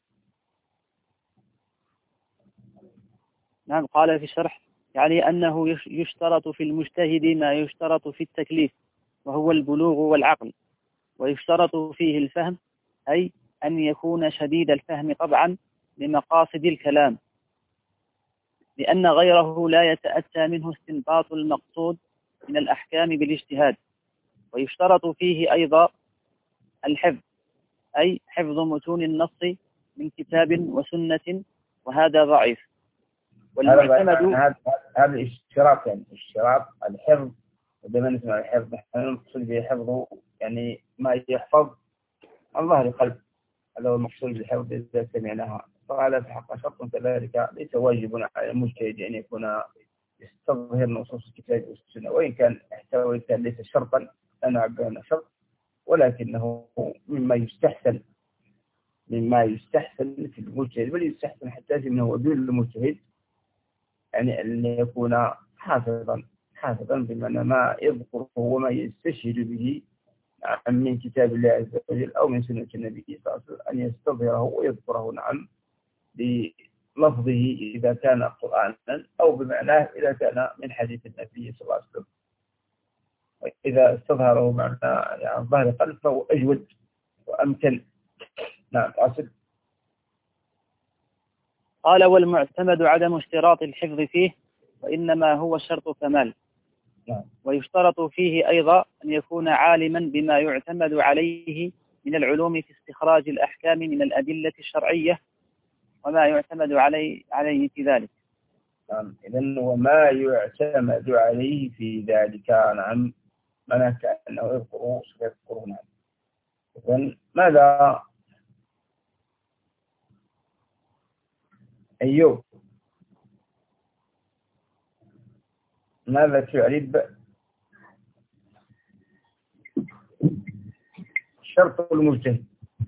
نعم قال في الشرح يعني أنه يشترط في المجتهد ما يشترط في التكليف وهو البلوغ والعقل، ويشترط فيه الفهم أي أن يكون شديد الفهم طبعا لمقاصد الكلام، لأن غيره لا يتأتى منه استنباط المقصود من الأحكام بالاجتهاد. ويشترط فيه أيضا الحفظ أي حفظ متون النص من كتاب وسنة، وهذا ضعيف. والمعتمد هذا هذا الاشتراط يعني اشتراط الحفظ. ودائما نسمع الحفظ نحن نقصد به حفظه يعني ما يحفظ عن ظهر قلب، هذا هو المقصود بالحفظ إذا سمعناها. فهذا في حق شرط كذلك ليس واجب على المجتهد أن يكون يستظهر نصوص الكتاب والسنة، وإن كان احتوى كان ليس شرطا أنا أعبرنا شرط، ولكنه مما يستحسن مما يستحسن في المجتهد، بل يستحسن حتى أنه وجود المجتهد يعني أن يكون حافظا حافظا بمعنى ما يذكره وما يستشهد به من كتاب الله عز وجل أو من سنة النبي صلى الله عليه وسلم، أن يستظهره ويذكره نعم بلفظه إذا كان قرآنا أو بمعناه إذا كان من حديث النبي صلى الله عليه وسلم. وإذا استظهره معنى يعني ظاهر قلب فهو أجود وأمكن. نعم. أصل قال والمعتمد عدم اشتراط الحفظ فيه وإنما هو شرط كمال. نعم. ويشترط فيه أيضا أن يكون عالما بما يعتمد عليه من العلوم في استخراج الأحكام من الأدلة الشرعية وما يعتمد عليه عليه في ذلك. نعم. إذن وما يعتمد عليه في ذلك. نعم. معنى كأنه يذكره سيذكره. نعم. إذن ماذا أيوب ماذا تعرب شرط المجتهد؟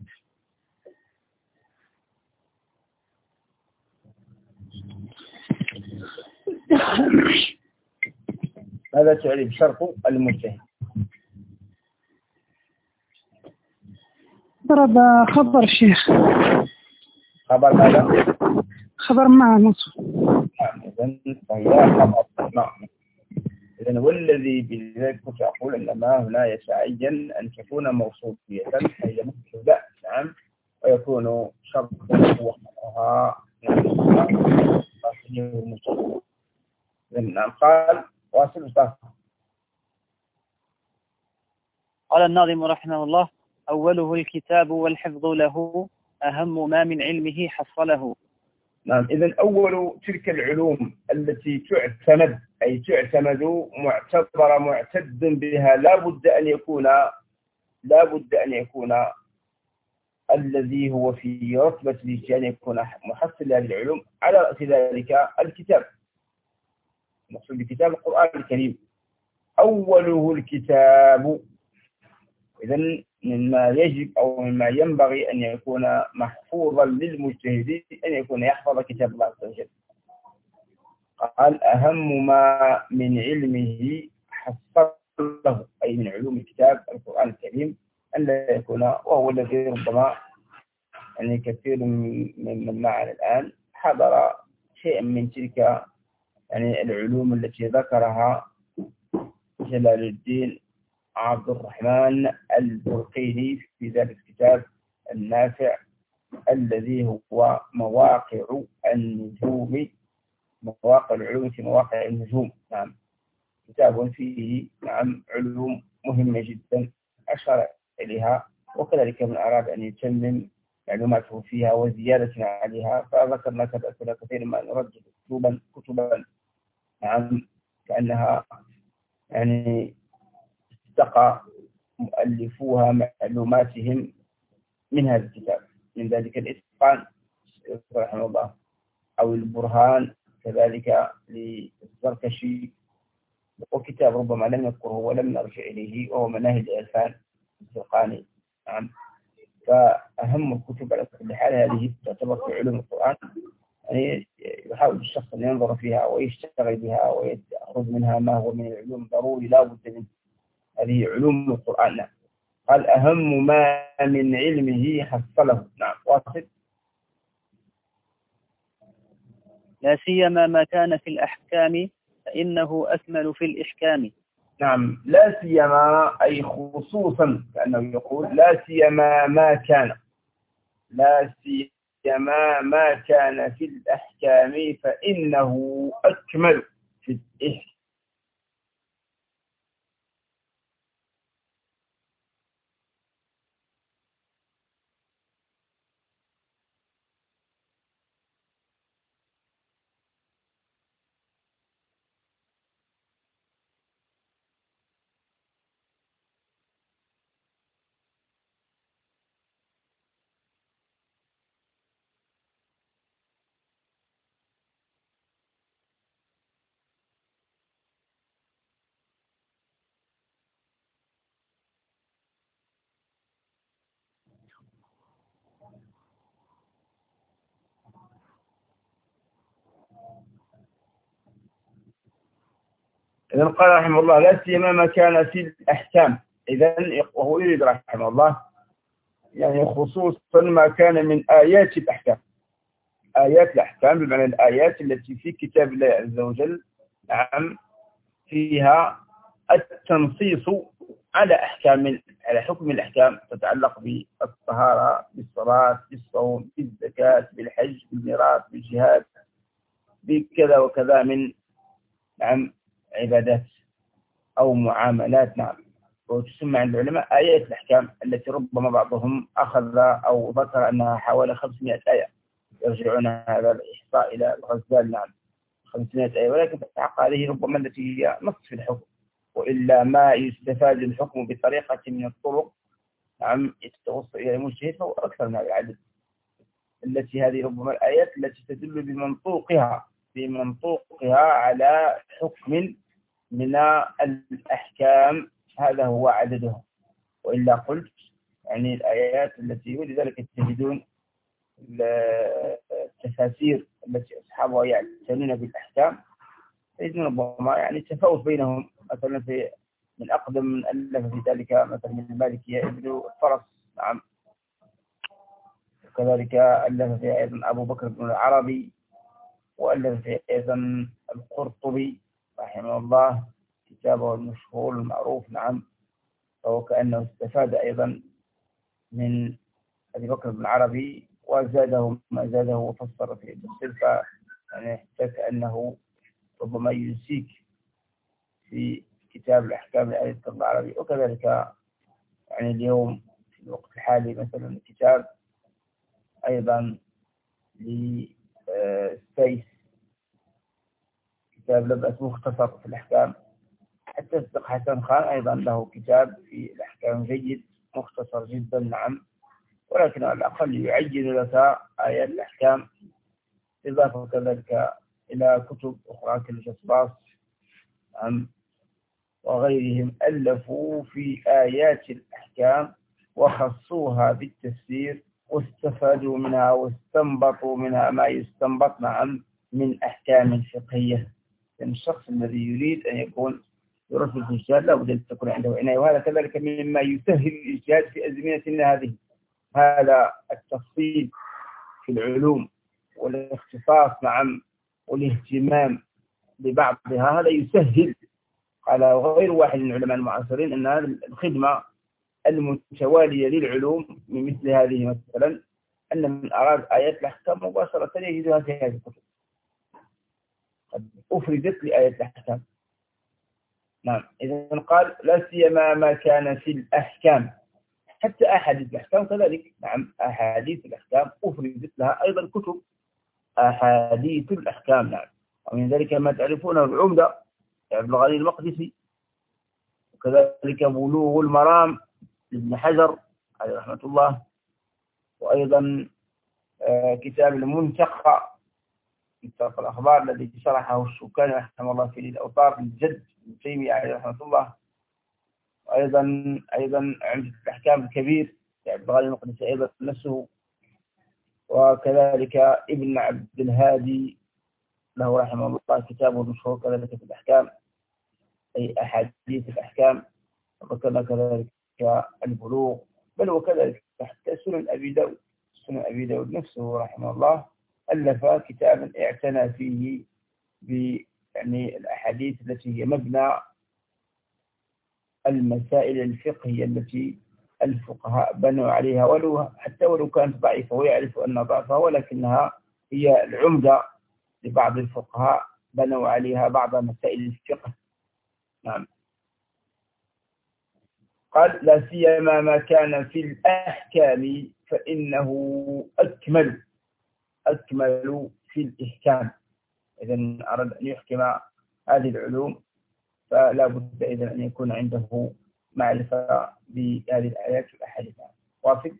ماذا تعرب شرط المجتهد؟ ضرب خبر الشيخ. خبر ماذا؟ خبر مع نصف. نعم. إذن فهي خبر. نعم. إذن والذي بذلك كنت أقول إنما هنا يتعين أن تكون موصوفية هي مبتدأ. نعم. ويكون شرط وخبرها نعم. قال واصل مصطفى. قال الناظم رحمه الله أوله الكتاب والحفظ له أهم ما من علمه حصله. نعم. إذن أول تلك العلوم التي تعتمد أي تعتمد معتبر معتد بها لا بد أن يكون لا بد أن يكون الذي هو في رتبة الاجتهاد يكون محصل لهذه العلوم على رأس ذلك الكتاب. المقصود بكتاب القرآن الكريم أوله الكتاب. إذن مما يجب أو مما ينبغي أن يكون محفوظا للمجتهد أن يكون يحفظ كتاب الله عز وجل. قال أهم ما من علمه حصله له، أي من علوم الكتاب القرآن الكريم، أن لا يكون، وهو الذي ربما يعني كثير من من معنا الآن حضر شيئا من تلك يعني العلوم التي ذكرها جلال الدين عبد الرحمن البرقيني في ذلك الكتاب النافع الذي هو مواقع النجوم، مواقع العلوم في مواقع النجوم. نعم، كتاب فيه نعم علوم مهمة جدا أشار إليها، وكذلك من أراد أن يتمم معلوماته فيها وزيادة عليها فذكرنا كثير ما نرجح كتبا كتبا نعم كأنها يعني استقى مؤلفوها معلوماتهم من هذا الكتاب، من ذلك الإتقان رحمه الله، أو البرهان كذلك للزركشي، وكتاب ربما لم نذكره ولم نرجع إليه وهو مناهج الإرفان الزرقاني. نعم، فأهم الكتب على كل حال هذه تعتبر في علوم القرآن، يعني يحاول الشخص أن ينظر فيها ويشتغل بها ويأخذ منها ما هو من العلوم ضروري لا بد منه. هذه علوم القرآن. قال أهم ما من علمه حصله. نعم، واصل. لا سيما ما كان في الأحكام فإنه أكمل في الإحكام. نعم، لا سيما أي خصوصا، كأنه يقول لا سيما ما كان، لا سيما ما كان في الأحكام فإنه أكمل في الإحكام. إذن قال رحمه الله لا سيما ما كان في الأحكام. إذن وهو يريد رحمه الله يعني خصوصا ما كان من آيات الأحكام، آيات الأحكام بمعنى الآيات التي في كتاب الله عز وجل نعم فيها التنصيص على أحكام، على حكم الأحكام تتعلق بالطهارة، بالصلاة، بالصوم، بالزكاة، بالحج، بالميراث، بالجهاد، بكذا وكذا من نعم عبادات أو معاملات. نعم، وتسمى عند العلماء آيات الأحكام التي ربما بعضهم أخذ أو ذكر أنها حوالي خمسمائة آية، يرجعون هذا الإحصاء إلى الغزال. نعم، خمسمائة آية، ولكن تتحقق عليه ربما التي هي نصف الحكم، وإلا ما يستفاد الحكم بطريقة من الطرق نعم يتوصل إلى المجتهد فهو أكثر من العدد، التي هذه ربما الآيات التي تدل بمنطوقها بمنطوقها على حكم من الأحكام، هذا هو عددها. وإلا قلت يعني الآيات التي ولذلك تجدون التفاسير التي أصحابها يعتنون بالأحكام تجدون ربما يعني تفاوت بينهم. مثلا في من أقدم من ألف في ذلك مثلا من المالكية ابن الفرس. نعم، وكذلك ألف فيها أيضا أبو بكر بن العربي، وألف فيها أيضا القرطبي رحمه الله كتابه المشهور المعروف. نعم، فهو كأنه استفاد أيضا من أبي بكر بن العربي وزاده ما زاده وفسر في التفسير، يعني حتى كأنه ربما ينسيك في كتاب الأحكام لأبي بكر بن العربي. وكذلك يعني اليوم في الوقت الحالي مثلا كتاب أيضا للسيس، كتاب لبأس مختصر في الأحكام. حتى الصديق حسن خان أيضا له كتاب في الأحكام جيد مختصر جدا. نعم، ولكن على الأقل يعين لك آيات الأحكام، إضافة كذلك إلى كتب أخرى كالجصاص نعم وغيرهم ألفوا في آيات الأحكام وخصوها بالتفسير واستفادوا منها واستنبطوا منها ما يستنبط نعم من أحكام فقهية. يعني الشخص الذي يريد أن يكون يرشد في الاجتهاد لا بد أن تكون عنده عناية، وهذا كذلك مما يسهل الاجتهاد في أزمنتنا هذه. هذا التفصيل في العلوم والاختصاص نعم والاهتمام ببعضها هذا يسهل على غير واحد من العلماء المعاصرين أن هذه الخدمة المتوالية للعلوم من مثل هذه مثلا، أن من أراد آيات الأحكام مباشرة يجدها في هذه الكتب، قد أفردت لآيات الأحكام. نعم، إذا قال لا سيما ما كان في الأحكام، حتى أحاديث الأحكام كذلك. نعم، أحاديث الأحكام أفردت لها أيضا كتب أحاديث الأحكام. نعم، ومن ذلك ما تعرفونه العمدة ابن الغني المقدسي، وكذلك بلوغ المرام لابن حجر عليه رحمة الله، وأيضا كتاب المنتقى كتاب الأخبار الذي شرحه الشوكاني رحمه الله في الأوطار للجد ابن تيمية عليه رحمة الله، وأيضا أيضا عمدة الأحكام الكبير ابن الغني المقدسي أيضا نفسه، وكذلك ابن عبد الهادي له رحمه الله كتابه المشهور كذلك في الأحكام أي أحاديث الأحكام، وذكرنا كذلك البلوغ، بل وكذلك حتى سنن أبي داود. سنن أبي داود نفسه رحمه الله ألف كتابا اعتنى فيه ب يعني الأحاديث التي هي مبنى المسائل الفقهية التي الفقهاء بنوا عليها، ولو حتى ولو كانت ضعيفة ويعرف أنها ضعيفة، ولكنها هي العمدة لبعض الفقهاء بنوا عليها بعض مسائل الفقه. نعم، قال لا سيما ما كان في الأحكام فإنه أكمل أكمل في الإحكام. إذن أراد أن يحكم هذه العلوم فلا بد إذن أن يكون عنده معرفة بهذه الآيات والأحاديث. واصل.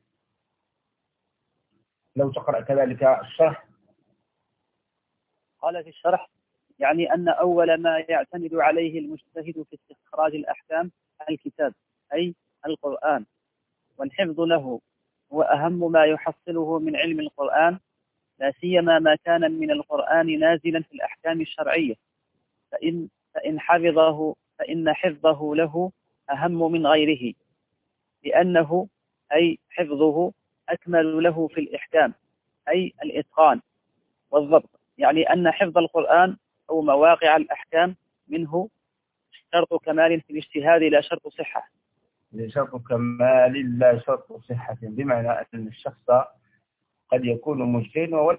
لو تقرأ كذلك الشرح. قال في الشرح يعني أن أول ما يعتمد عليه المجتهد في استخراج الأحكام الكتاب أي القرآن، والحفظ له هو أهم ما يحصله من علم القرآن، لا سيما ما كان من القرآن نازلا في الأحكام الشرعية، فإن فإن حفظه فإن حفظه له أهم من غيره، لأنه أي حفظه أكمل له في الإحكام أي الإتقان والضبط. يعني أن حفظ القرآن أو مواقع الأحكام منه شرط كمال في الاجتهاد لا شرط صحة. شرط كمال لا شرط صحة، بمعنى أن الشخص قد يكون مجتهدا ولا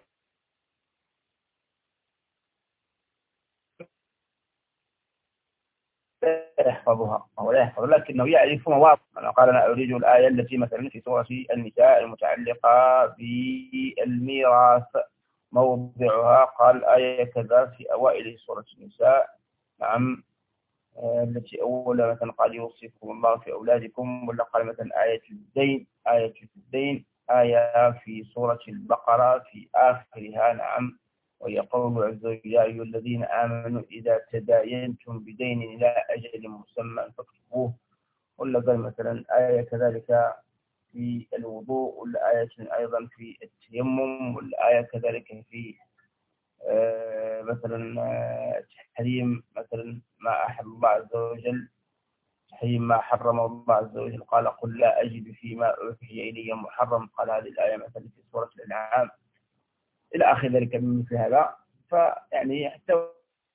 يحفظها أو لا يحفظ، لكنه يعرف مواضع. أنا قال أنا أريد الآية التي مثلا في سورة النساء المتعلقة بالميراث موضعها، قال آية كذا في أوائل سورة النساء. نعم، التي أول مثلا قال يوصيكم الله في أولادكم، ولا قال مثلا آية الدين آية الدين آية في سورة البقرة في آخرها. نعم، ويقول عز وجل يا أيها الذين آمنوا إذا تداينتم بدين إلى أجل مسمى فاكتبوه، ولا قال مثلا آية كذلك في الوضوء، ولا آية أيضا في التيمم، ولا آية كذلك في آه مثلا آه تحريم مثلا ما أحل الله عز وجل، تحريم ما حرم الله عز وجل، قال قل لا أجد فيما أوحي إلي محرم، قال هذه الآية مثلا في سورة الأنعام إلى آخر ذلك من مثل هذا. فيعني حتى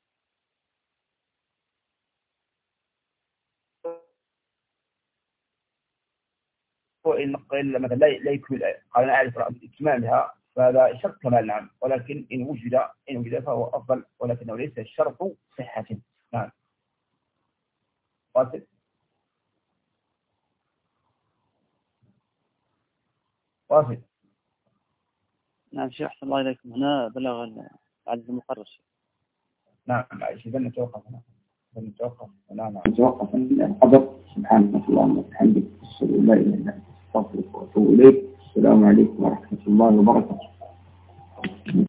وإن قيل مثلا لا يكمل الآية، قال أنا أعرف إكمالها، فهذا شرط كمال. نعم، ولكن إن وجد إن وجد فهو أفضل، ولكنه ليس شرط صحة. نعم، واصل واصل. نعم شيخ، أحسن الله إليكم. هنا بلغ العدد المقرر. نعم، معلش إذا نتوقف هنا إذا نتوقف نعم نتوقف الحضر. سبحانك اللهم وبحمدك، أشهد أن لا إله إلا أنت، أستغفرك وأتوب إليك. السلام عليكم ورحمة الله وبركاته.